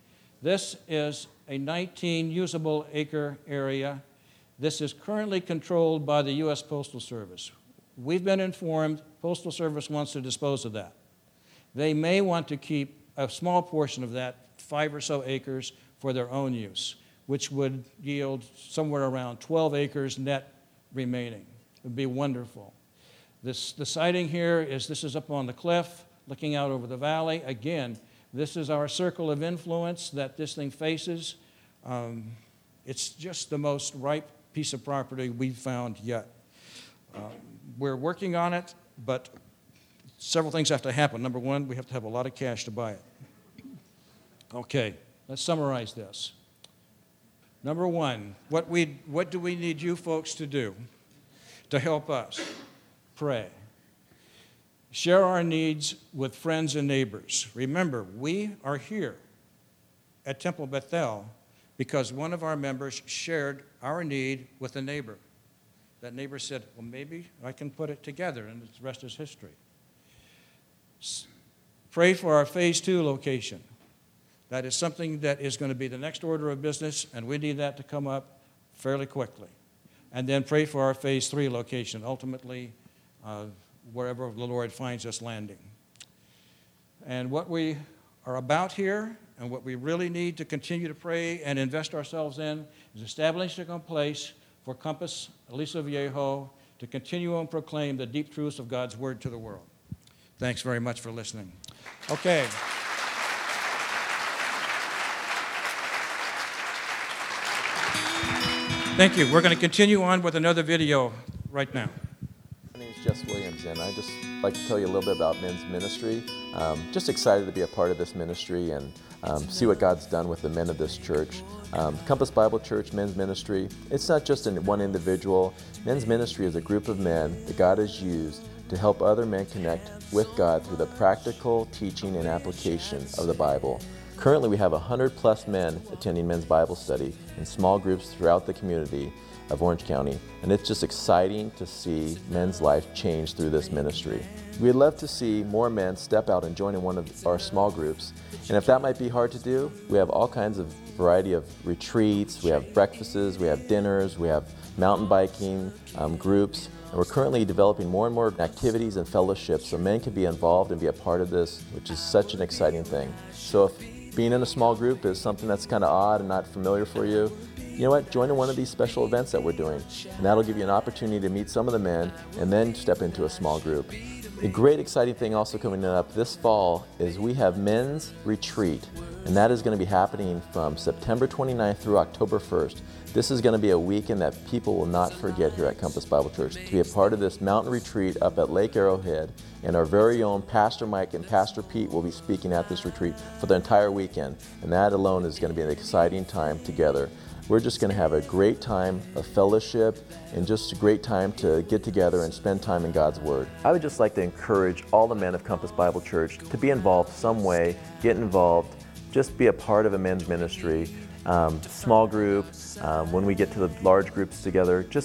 This is a nineteen usable acre area. This is currently controlled by the U S Postal Service. We've been informed Postal Service wants to dispose of that. They may want to keep a small portion of that, five or so acres, for their own use, which would yield somewhere around twelve acres net remaining. It would be wonderful. This, the siting here is, this is up on the cliff, looking out over the valley. Again, this is our circle of influence that this thing faces. Um, it's just the most ripe piece of property we've found yet. Uh, we're working on it, but several things have to happen. Number one, we have to have a lot of cash to buy it. Okay, let's summarize this. Number one, what, we, what do we need you folks to do to help us? Pray. Share our needs with friends and neighbors. Remember, we are here at Temple Bethel because one of our members shared our need with a neighbor. That neighbor said, well, maybe I can put it together, and the rest is history. S- Pray for our phase two location. That is something that is going to be the next order of business, and we need that to come up fairly quickly. And then pray for our phase three location, ultimately uh, wherever the Lord finds us landing. And what we are about here, and what we really need to continue to pray and invest ourselves in, is establishing a place for Compass Aliso Viejo to continue and proclaim the deep truths of God's Word to the world. Thanks very much for listening. Okay. Thank you. We're going to continue on with another video right now. My name is Jess Williams, and I'd just like to tell you a little bit about men's ministry. Um, just excited to be a part of this ministry and um, see what God's done with the men of this church. Um, Compass Bible Church Men's Ministry, it's not just in one individual. Men's ministry is a group of men that God has used to help other men connect with God through the practical teaching and application of the Bible. Currently, we have one hundred plus men attending men's Bible study in small groups throughout the community of Orange County, and it's just exciting to see men's life change through this ministry. We'd love to see more men step out and join in one of our small groups, and if that might be hard to do, we have all kinds of variety of retreats, we have breakfasts, we have dinners, we have mountain biking um, groups, and we're currently developing more and more activities and fellowships so men can be involved and be a part of this, which is such an exciting thing. So if being in a small group is something that's kind of odd and not familiar for you, you know what, join in one of these special events that we're doing, and that'll give you an opportunity to meet some of the men and then step into a small group. A great exciting thing also coming up this fall is we have men's retreat, and that is going to be happening from September twenty-ninth through October first. This is going to be a weekend that people will not forget here at Compass Bible Church. To be a part of this mountain retreat up at Lake Arrowhead, and our very own Pastor Mike and Pastor Pete will be speaking at this retreat for the entire weekend, and that alone is going to be an exciting time together. We're just going to have a great time of fellowship and just a great time to get together and spend time in God's Word. I would just like to encourage all the men of Compass Bible Church to be involved some way, get involved, just be a part of a men's ministry, um, small group, um, when we get to the large groups together, just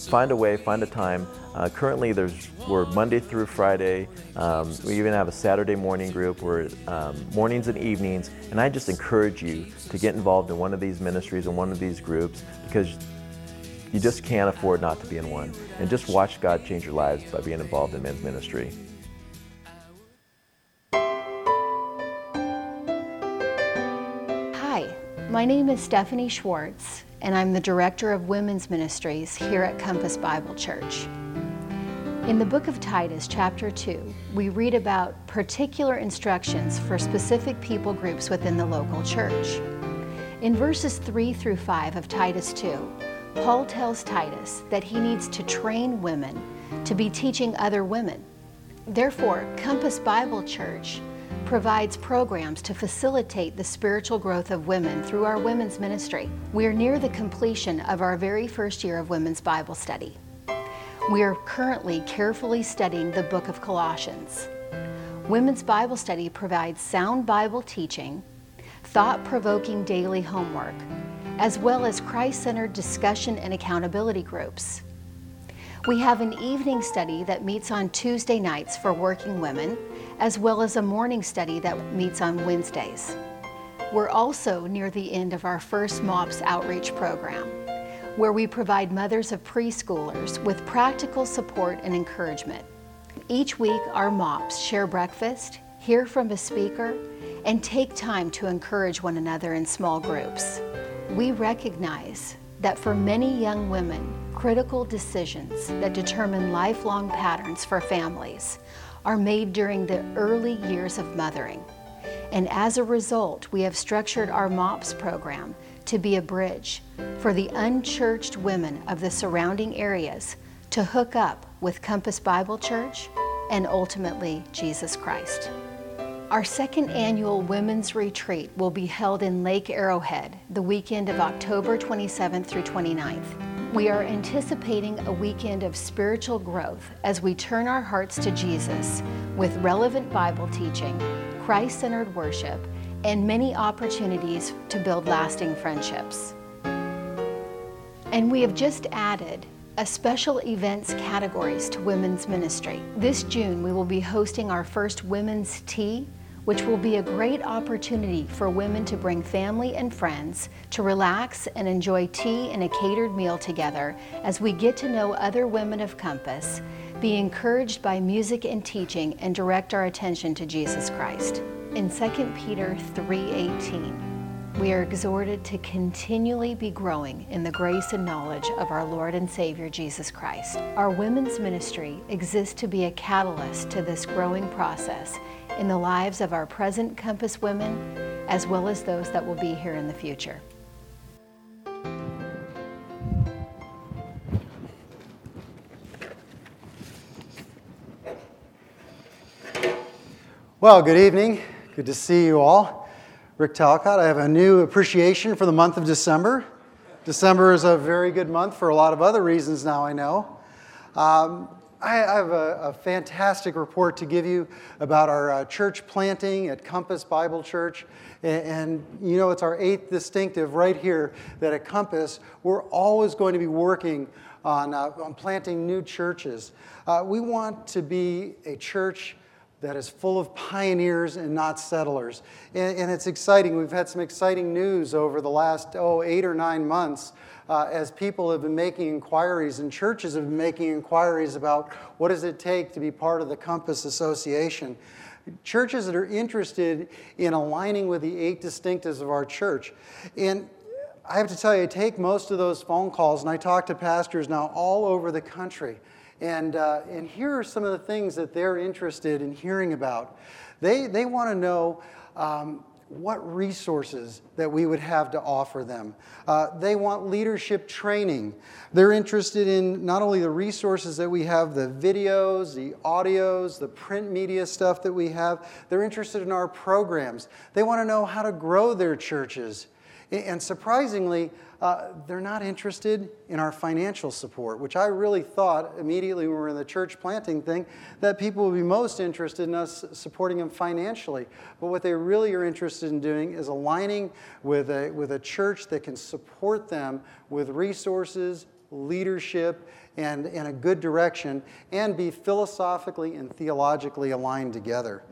find a way, find a time. Uh, currently, there's we're Monday through Friday. Um, we even have a Saturday morning group. We're um, mornings and evenings, and I just encourage you to get involved in one of these ministries and one of these groups, because you just can't afford not to be in one. And just watch God change your lives by being involved in men's ministry. Hi, my name is Stephanie Schwartz, and I'm the Director of Women's Ministries here at Compass Bible Church. In the book of Titus, chapter two, we read about particular instructions for specific people groups within the local church. In verses three through five of Titus two, Paul tells Titus that he needs to train women to be teaching other women. Therefore, Compass Bible Church provides programs to facilitate the spiritual growth of women through our women's ministry. We are near the completion of our very first year of women's Bible study. We are currently carefully studying the book of Colossians. Women's Bible study provides sound Bible teaching, thought-provoking daily homework, as well as Christ-centered discussion and accountability groups. We have an evening study that meets on Tuesday nights for working women, as well as a morning study that meets on Wednesdays. We're also near the end of our first MOPS outreach program, where we provide mothers of preschoolers with practical support and encouragement. Each week, our MOPS share breakfast, hear from a speaker, and take time to encourage one another in small groups. We recognize that for many young women, critical decisions that determine lifelong patterns for families are made during the early years of mothering. And as a result, we have structured our MOPS program to be a bridge for the unchurched women of the surrounding areas to hook up with Compass Bible Church and ultimately Jesus Christ. Our second annual Women's Retreat will be held in Lake Arrowhead the weekend of October twenty-seventh through twenty-ninth. We are anticipating a weekend of spiritual growth as we turn our hearts to Jesus with relevant Bible teaching, Christ-centered worship, and many opportunities to build lasting friendships. And we have just added a special events categories to women's ministry. This June, we will be hosting our first Women's Tea, which will be a great opportunity for women to bring family and friends to relax and enjoy tea and a catered meal together as we get to know other women of Compass, be encouraged by music and teaching, and direct our attention to Jesus Christ. In Second Peter three eighteen, we are exhorted to continually be growing in the grace and knowledge of our Lord and Savior Jesus Christ. Our women's ministry exists to be a catalyst to this growing process in the lives of our present Compass women, as well as those that will be here in the future. Well, good evening. Good to see you all. Rick Talcott. I have a new appreciation for the month of December. December is a very good month for a lot of other reasons now, I know. Um, I have a, a fantastic report to give you about our uh, church planting at Compass Bible Church. And, and you know, it's our eighth distinctive right here that at Compass, we're always going to be working on, uh, on planting new churches. Uh, we want to be a church that is full of pioneers and not settlers. And, and it's exciting. We've had some exciting news over the last, oh, eight or nine months uh, as people have been making inquiries and churches have been making inquiries about what does it take to be part of the Compass Association. Churches that are interested in aligning with the eight distinctives of our church. And I have to tell you, I take most of those phone calls and I talk to pastors now all over the country. And, uh, and here are some of the things that they're interested in hearing about. They, they want to know um, what resources that we would have to offer them. Uh, they want leadership training. They're interested in not only the resources that we have, the videos, the audios, the print media stuff that we have. They're interested in our programs. They want to know how to grow their churches. And surprisingly, uh, they're not interested in our financial support, which I really thought immediately when we were in the church planting thing that people would be most interested in us supporting them financially. But what they really are interested in doing is aligning with a, with a church that can support them with resources leadership, and, and a good direction, and be philosophically and theologically aligned together.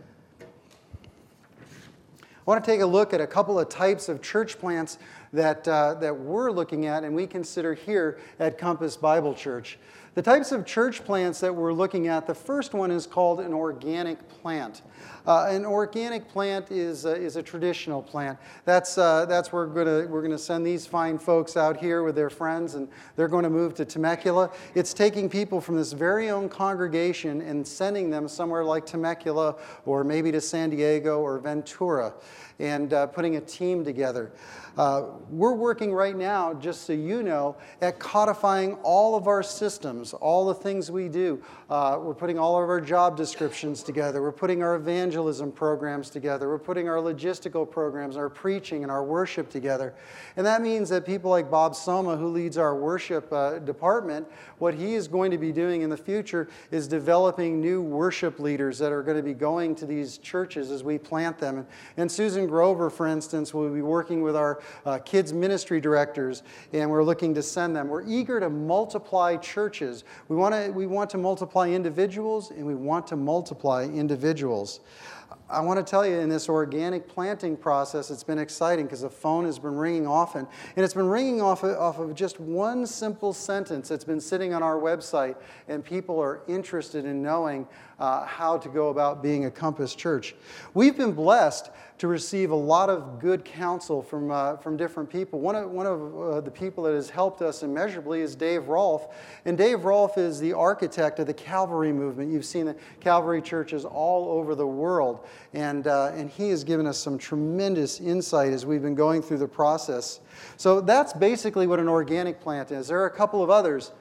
I want to take a look at a couple of types of church plants that, uh, that we're looking at and we consider here at Compass Bible Church. The types of church plants that we're looking at, the first one is called an organic plant. Uh, an organic plant is, uh, is a traditional plant. That's, uh, that's where we're going we're gonna send these fine folks out here with their friends, and they're going to move to Temecula. It's taking people from this very own congregation and sending them somewhere like Temecula or maybe to San Diego or Ventura, and uh, putting a team together. Uh, we're working right now, just so you know, at codifying all of our systems, all the things we do. Uh, we're putting all of our job descriptions together. We're putting our evangelism programs together. We're putting our logistical programs, our preaching, and our worship together. And that means that people like Bob Soma, who leads our worship uh, department, what he is going to be doing in the future is developing new worship leaders that are going to be going to these churches as we plant them. And, and Susan Grover, for instance, will be working with our uh, kids ministry directors, and we're looking to send them. We're eager to multiply churches. We want to we want to multiply individuals, and we want to multiply individuals. I want to tell you, in this organic planting process, it's been exciting because the phone has been ringing often. And it's been ringing off of, off of just one simple sentence that's been sitting on our website, and people are interested in knowing uh, how to go about being a Compass Church. We've been blessed to receive a lot of good counsel from, uh, from different people. One of, one of uh, the people that has helped us immeasurably is Dave Rolfe. And Dave Rolfe is the architect of the Calvary movement. You've seen the Calvary churches all over the world. And, uh, and he has given us some tremendous insight as we've been going through the process. So that's basically what an organic plant is. There are a couple of others.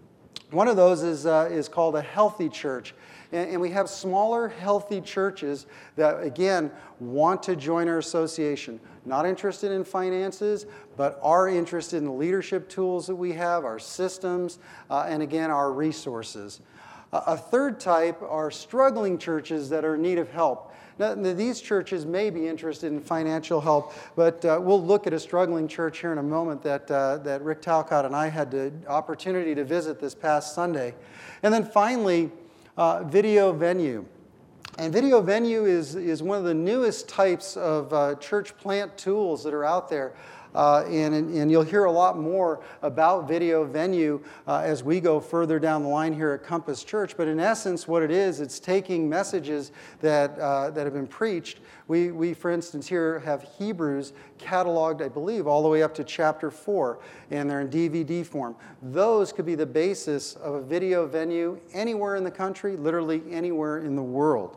One of those is, uh, is called a healthy church. And we have smaller, healthy churches that, again, want to join our association. Not interested in finances, but are interested in the leadership tools that we have, our systems, uh, and again, our resources. Uh, a third type are struggling churches that are in need of help. Now, these churches may be interested in financial help, but uh, we'll look at a struggling church here in a moment that, uh, that Rick Talcott and I had the opportunity to visit this past Sunday. And then finally, Uh, video venue. And video venue is, is one of the newest types of uh, church plant tools that are out there. Uh, and, and you'll hear a lot more about video venue uh, as we go further down the line here at Compass Church. But in essence, what it is, it's taking messages that, uh, that have been preached. We, we, for instance, here have Hebrews cataloged, I believe, all the way up to chapter four, and they're in D V D form. Those could be the basis of a video venue anywhere in the country, literally anywhere in the world.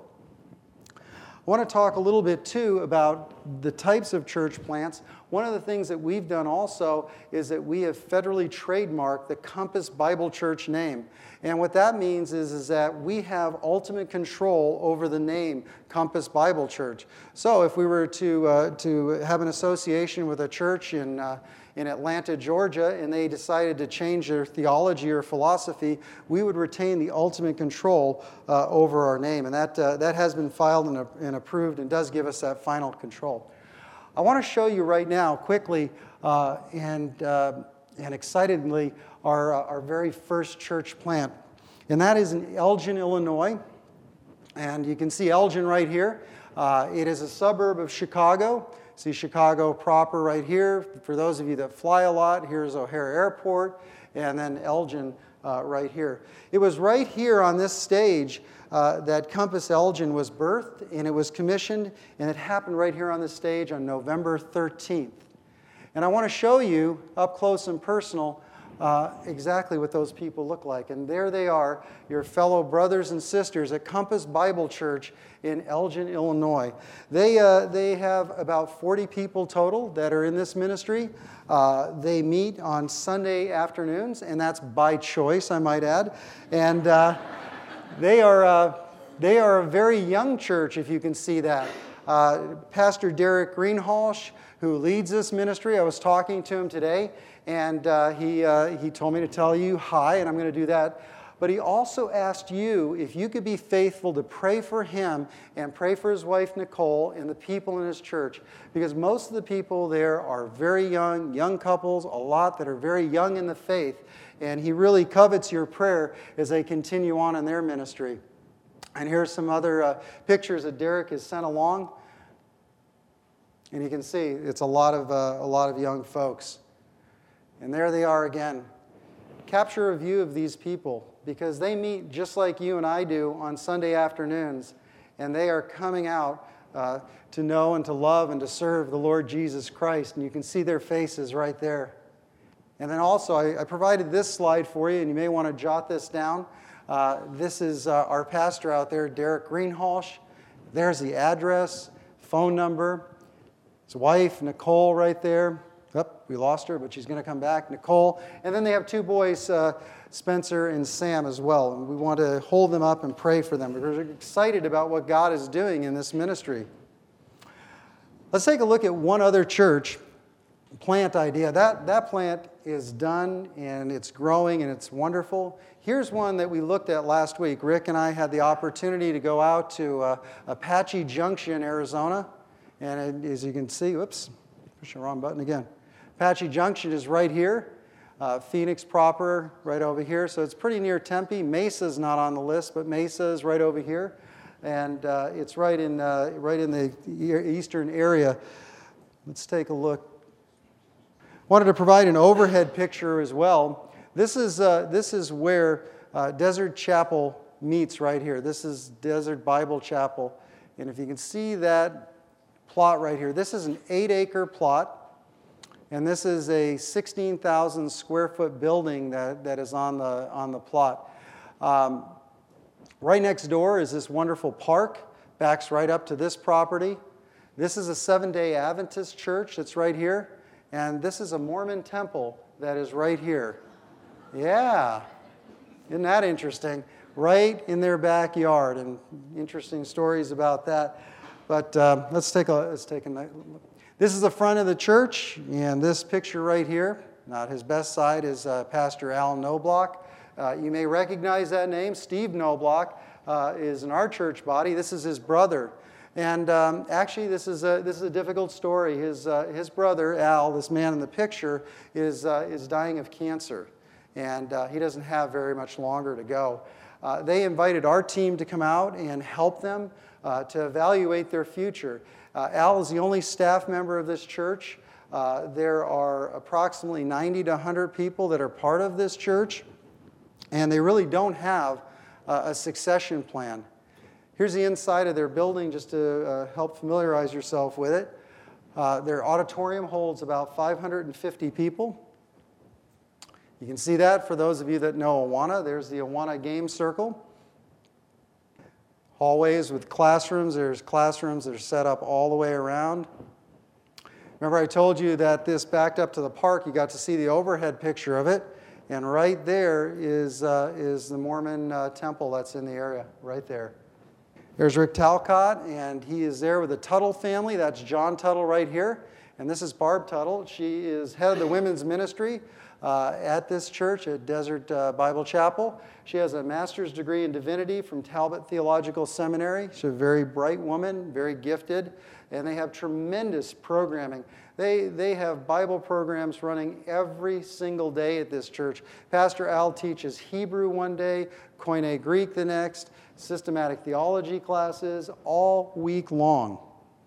I want to talk a little bit, too, about the types of church plants. One of the things that we've done also is that we have federally trademarked the Compass Bible Church name. And what that means is, is that we have ultimate control over the name Compass Bible Church. So if we were to, uh, to have an association with a church in, uh, in Atlanta, Georgia, and they decided to change their theology or philosophy, we would retain the ultimate control uh, over our name. And that, uh, that has been filed and, uh, and approved and does give us that final control. I want to show you right now quickly uh, and, uh, and excitedly our, uh, our very first church plant. And that is in Elgin, Illinois. And you can see Elgin right here. Uh, it is a suburb of Chicago. See Chicago proper right here. For those of you that fly a lot, here's O'Hare Airport, and then Elgin uh, right here. It was right here on this stage uh, that Compass Elgin was birthed, and it was commissioned, and it happened right here on this stage on November thirteenth. And I want to show you up close and personal Uh, exactly what those people look like. And there they are, your fellow brothers and sisters at Compass Bible Church in Elgin, Illinois. They, uh, they have about forty people total that are in this ministry. Uh, they meet on Sunday afternoons, and that's by choice, I might add. And uh, they, are, uh, they are a very young church, if you can see that. Uh, Pastor Derek Greenhalgh, who leads this ministry, I was talking to him today, and uh, he, uh, he told me to tell you hi, and I'm going to do that But he also asked you if you could be faithful to pray for him and pray for his wife, Nicole, and the people in his church. Because most of the people there are very young, young couples, a lot that are very young in the faith. And he really covets your prayer as they continue on in their ministry. And here's some other uh, pictures that Derek has sent along. And you can see it's a lot of, uh, a lot of young folks. And there they are again. Capture a view of these people, because they meet just like you and I do on Sunday afternoons, and they are coming out uh, to know and to love and to serve the Lord Jesus Christ. And you can see their faces right there. And then also, I, I provided this slide for you, and you may want to jot this down. Uh, this is uh, our pastor out there, Derek Greenhalgh. There's the address, phone number. His wife, Nicole, right there. Oh, we lost her, but she's going to come back. Nicole. And then they have two boys, uh, Spencer and Sam as well. And we want to hold them up and pray for them. We're excited about what God is doing in this ministry. Let's take a look at one other church plant idea. That, that plant is done, and it's growing, and it's wonderful. Here's one that we looked at last week. Rick and I had the opportunity to go out to uh, Apache Junction, Arizona. And as you can see, whoops, push the wrong button again. Apache Junction is right here. Uh, Phoenix proper, right over here. So it's pretty near Tempe. Mesa's not on the list, but Mesa is right over here. And uh, it's right in, uh, right in the eastern area. Let's take a look. Wanted to provide an overhead picture as well. This is, uh, this is where uh, Desert Chapel meets right here. This is Desert Bible Chapel. And if you can see that plot right here. This is an eight-acre plot, and this is a sixteen thousand square foot building that, that is on the, on the plot. Um, right next door is this wonderful park, backs right up to this property. This is a Seventh-day Adventist church that's right here, and this is a Mormon temple that is right here. Yeah, isn't that interesting? Right in their backyard, and interesting stories about that. But uh, let's take a let's take a look. This is the front of the church, and this picture right here, not his best side, is uh, Pastor Al Knobloch. Uh, you may recognize that name. Steve Knobloch uh, is in our church body. This is his brother, and um, actually, this is a this is a difficult story. His uh, his brother Al, this man in the picture, is uh, is dying of cancer, and uh, he doesn't have very much longer to go. Uh, they invited our team to come out and help them uh, to evaluate their future. Uh, Al is the only staff member of this church. Uh, there are approximately ninety to one hundred people that are part of this church, and they really don't have uh, a succession plan. Here's the inside of their building just to uh, help familiarize yourself with it. Uh, their auditorium holds about five hundred fifty people. You can see that for those of you that know Awana. There's the Awana Game Circle. Hallways with classrooms. There's classrooms that are set up all the way around. Remember I told you that this backed up to the park. You got to see the overhead picture of it. And right there is, uh, is the Mormon uh, temple that's in the area, right there. There's Rick Talcott, and he is there with the Tuttle family. That's John Tuttle right here. And this is Barb Tuttle. She is head of the women's ministry uh, at this church at Desert uh, Bible Chapel. She has a master's degree in divinity from Talbot Theological Seminary. She's a very bright woman, very gifted, and they have tremendous programming. They, they have Bible programs running every single day at this church. Pastor Al teaches Hebrew one day, Koine Greek the next, systematic theology classes all week long.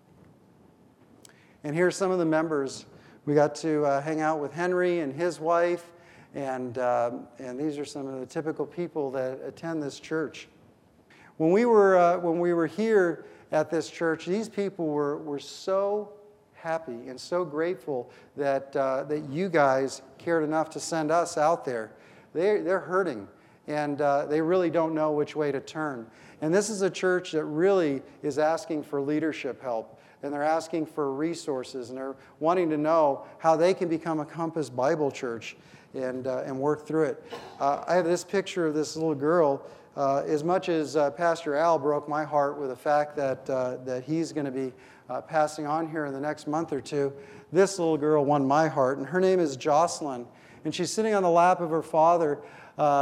And here's some of the members. We got to uh, hang out with Henry and his wife, and, uh, and these are some of the typical people that attend this church. When we were, uh, when we were here at this church, these people were, were so happy and so grateful that, uh, that you guys cared enough to send us out there. They're, they're hurting, and uh, they really don't know which way to turn. And this is a church that really is asking for leadership help. And they're asking for resources, and they're wanting to know how they can become a Compass Bible Church and, uh, and work through it. Uh, I have this picture of this little girl. Uh, as much as uh, Pastor Al broke my heart with the fact that, uh, that he's going to be uh, passing on here in the next month or two, this little girl won my heart, and her name is Jocelyn. And she's sitting on the lap of her father, uh,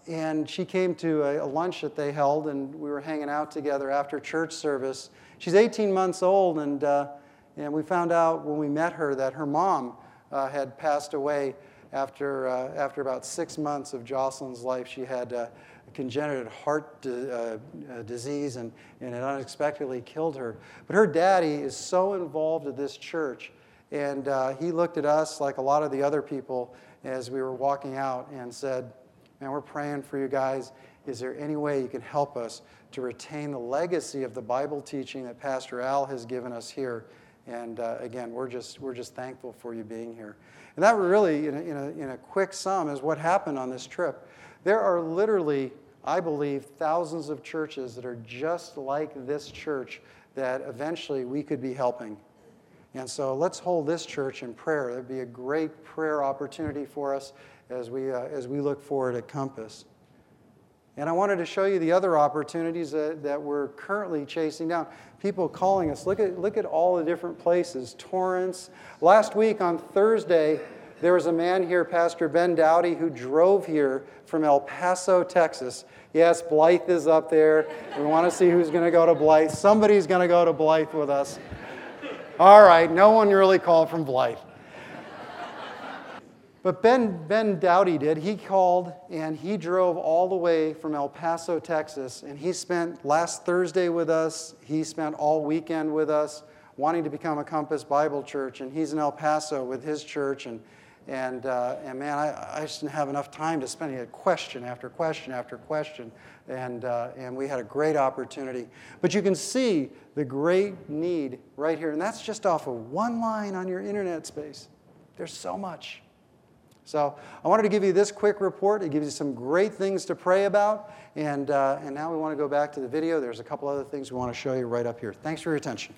and she came to a, a lunch that they held, and we were hanging out together after church service. She's eighteen months old, and, uh, and we found out when we met her that her mom uh, had passed away after, uh, after about six months of Jocelyn's life. She had uh, congenital heart di- uh, uh, disease, and, and it unexpectedly killed her. But her daddy is so involved in this church, and uh, he looked at us like a lot of the other people as we were walking out and said, man, we're praying for you guys. Is there any way you can help us to retain the legacy of the Bible teaching that Pastor Al has given us here? And uh, again, we're just we're just thankful for you being here. And that really, in a, in, a, in a quick sum, is what happened on this trip. There are literally, I believe, thousands of churches that are just like this church that eventually we could be helping. And so let's hold this church in prayer. That'd be a great prayer opportunity for us as we uh, as we look forward at Compass. And I wanted to show you the other opportunities that, that we're currently chasing down. People calling us. Look at look at all the different places. Torrance. Last week on Thursday, there was a man here, Pastor Ben Dowdy, who drove here from El Paso, Texas. Yes, Blythe is up there. We want to see who's going to go to Blythe. Somebody's going to go to Blythe with us. All right, no one really called from Blythe. But Ben, Ben Dowdy did. He called, and he drove all the way from El Paso, Texas, and he spent last Thursday with us. He spent all weekend with us, wanting to become a Compass Bible Church, and he's in El Paso with his church, and and uh, and man, I, I just didn't have enough time to spend. He had question after question after question, and uh, and we had a great opportunity. But you can see the great need right here, and that's just off of one line on your internet space. There's so much. So I wanted to give you this quick report. It gives you some great things to pray about. And, uh, and now we want to go back to the video. There's a couple other things we want to show you right up here. Thanks for your attention.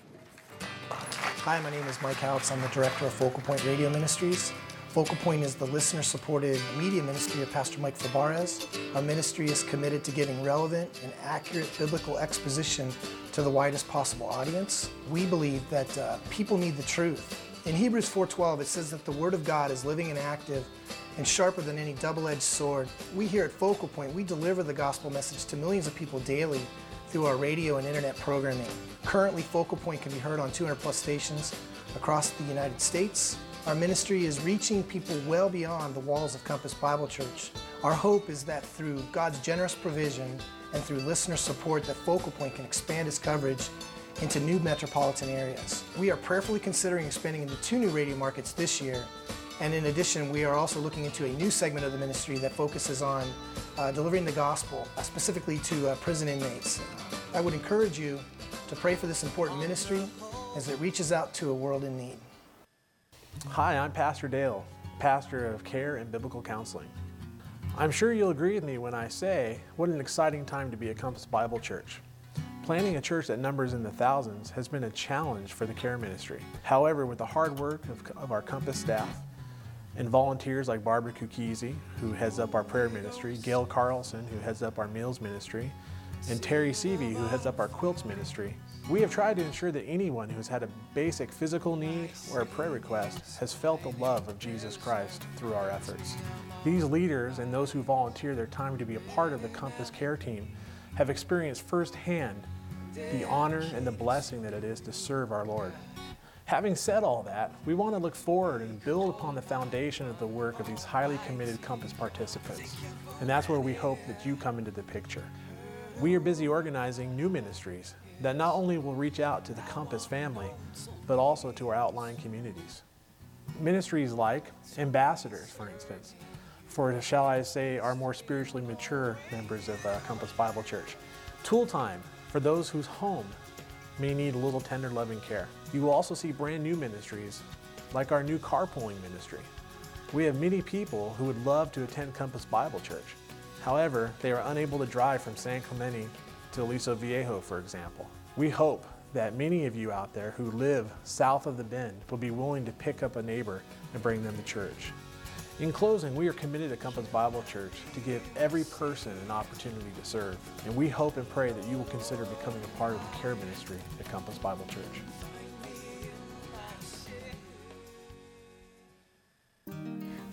Hi, my name is Mike Houts. I'm the director of Focal Point Radio Ministries. Focal Point is the listener-supported media ministry of Pastor Mike Fabarez. Our ministry is committed to giving relevant and accurate biblical exposition to the widest possible audience. We believe that uh, people need the truth. In Hebrews four twelve, it says that the Word of God is living and active and sharper than any double-edged sword. We here at Focal Point, we deliver the gospel message to millions of people daily through our radio and internet programming. Currently, Focal Point can be heard on two hundred plus stations across the United States. Our ministry is reaching people well beyond the walls of Compass Bible Church. Our hope is that through God's generous provision and through listener support, that Focal Point can expand its coverage into new metropolitan areas. We are prayerfully considering expanding into two new radio markets this year. And in addition, we are also looking into a new segment of the ministry that focuses on uh, delivering the gospel, uh, specifically to uh, prison inmates. I would encourage you to pray for this important ministry as it reaches out to a world in need. Hi, I'm Pastor Dale, pastor of Care and Biblical Counseling. I'm sure you'll agree with me when I say, what an exciting time to be at Compass Bible Church. Planning a church that numbers in the thousands has been a challenge for the care ministry. However, with the hard work of, of our Compass staff and volunteers like Barbara Kukisi, who heads up our prayer ministry, Gail Carlson, who heads up our meals ministry, and Terry Seavey, who heads up our quilts ministry, we have tried to ensure that anyone who has had a basic physical need or a prayer request has felt the love of Jesus Christ through our efforts. These leaders and those who volunteer their time to be a part of the Compass Care team have experienced firsthand the honor and the blessing that it is to serve our Lord. Having said all that, we want to look forward and build upon the foundation of the work of these highly committed Compass participants. And that's where we hope that you come into the picture. We are busy organizing new ministries that not only will reach out to the Compass family, but also to our outlying communities. Ministries like Ambassadors, for instance, for, shall I say, our more spiritually mature members of uh, Compass Bible Church. Tool Time, for those whose home may need a little tender, loving care. You will also see brand new ministries, like our new carpooling ministry. We have many people who would love to attend Compass Bible Church. However, they are unable to drive from San Clemente to Aliso Viejo, for example. We hope that many of you out there who live south of the Bend will be willing to pick up a neighbor and bring them to church. In closing, we are committed at Compass Bible Church to give every person an opportunity to serve, and we hope and pray that you will consider becoming a part of the care ministry at Compass Bible Church.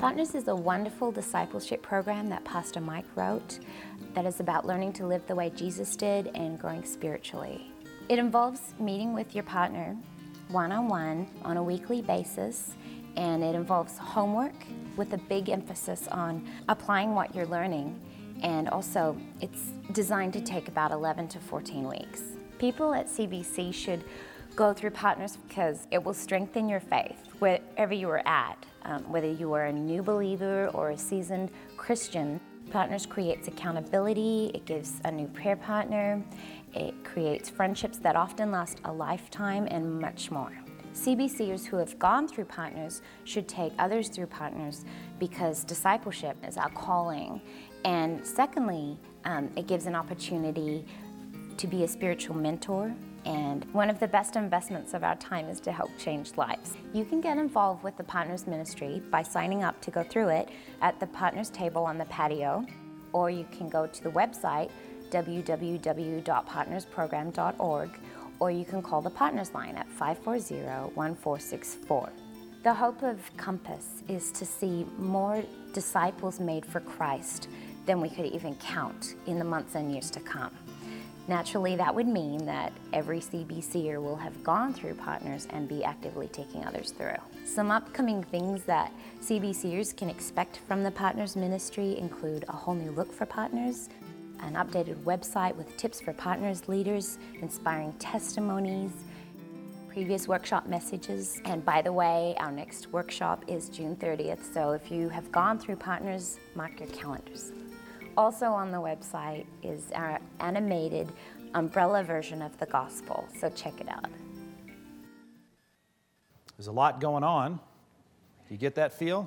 Partners is a wonderful discipleship program that Pastor Mike wrote that is about learning to live the way Jesus did and growing spiritually. It involves meeting with your partner one-on-one on a weekly basis, and it involves homework with a big emphasis on applying what you're learning, and also it's designed to take about eleven to fourteen weeks. People at C B C should go through Partners because it will strengthen your faith wherever you are at, um, whether you are a new believer or a seasoned Christian. Partners creates accountability, it gives a new prayer partner, it creates friendships that often last a lifetime, and much more. C B C ers who have gone through Partners should take others through Partners because discipleship is our calling. And secondly, um, it gives an opportunity to be a spiritual mentor, and one of the best investments of our time is to help change lives. You can get involved with the Partners Ministry by signing up to go through it at the Partners table on the patio, or you can go to the website w w w dot partners program dot org, or you can call the Partners line at five four zero, one four six four. The hope of Compass is to see more disciples made for Christ than we could even count in the months and years to come. Naturally, that would mean that every C B C er will have gone through Partners and be actively taking others through. Some upcoming things that C B C ers can expect from the Partners Ministry include a whole new look for Partners, an updated website with tips for Partners leaders, inspiring testimonies, previous workshop messages, and by the way, our next workshop is June thirtieth, so if you have gone through Partners, mark your calendars. Also on the website is our animated umbrella version of the gospel, so check it out. There's a lot going on. Do you get that feel?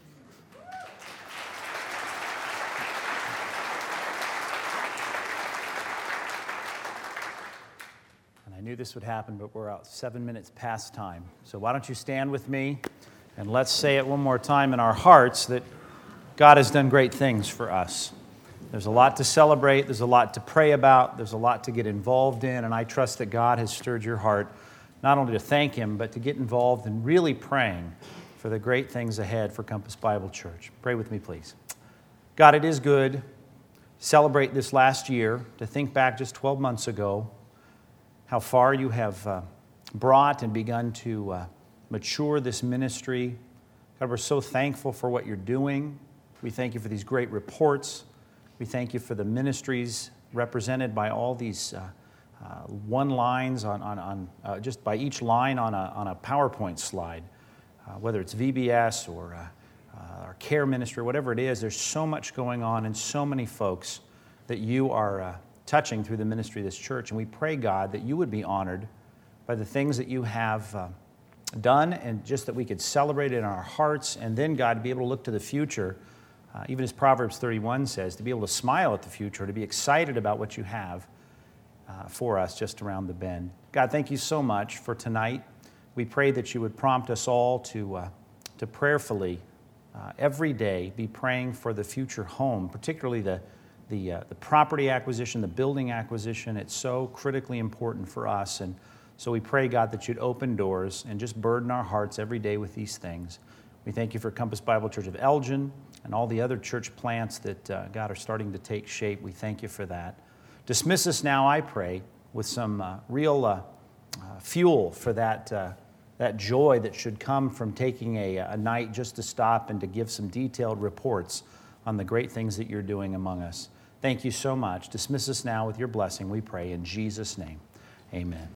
And I knew this would happen, but we're out seven minutes past time. So why don't you stand with me and let's say it one more time in our hearts that God has done great things for us. There's a lot to celebrate, there's a lot to pray about, there's a lot to get involved in, and I trust that God has stirred your heart not only to thank Him, but to get involved in really praying for the great things ahead for Compass Bible Church. Pray with me, please. God, it is good to celebrate this last year, to think back just twelve months ago, how far you have uh, brought and begun to uh, mature this ministry. God, we're so thankful for what you're doing. We thank you for these great reports. We thank you for the ministries represented by all these uh, uh, one lines on, on, on uh, just by each line on a, on a PowerPoint slide, uh, whether it's V B S or uh, uh, our care ministry, whatever it is. There's so much going on and so many folks that you are uh, touching through the ministry of this church. And we pray, God, that you would be honored by the things that you have uh, done, and just that we could celebrate it in our hearts, and then, God, to be able to look to the future. Uh, even as Proverbs thirty-one says, to be able to smile at the future, to be excited about what you have uh, for us just around the bend. God, thank you so much for tonight. We pray that you would prompt us all to, uh, to prayerfully, uh, every day, be praying for the future home, particularly the, the, uh, the property acquisition, the building acquisition. It's so critically important for us. And so we pray, God, that you'd open doors and just burden our hearts every day with these things. We thank you for Compass Bible Church of Elgin and all the other church plants that, uh, God, are starting to take shape. We thank you for that. Dismiss us now, I pray, with some uh, real uh, uh, fuel for that, uh, that joy that should come from taking a, a night just to stop and to give some detailed reports on the great things that you're doing among us. Thank you so much. Dismiss us now with your blessing, we pray, in Jesus' name. Amen.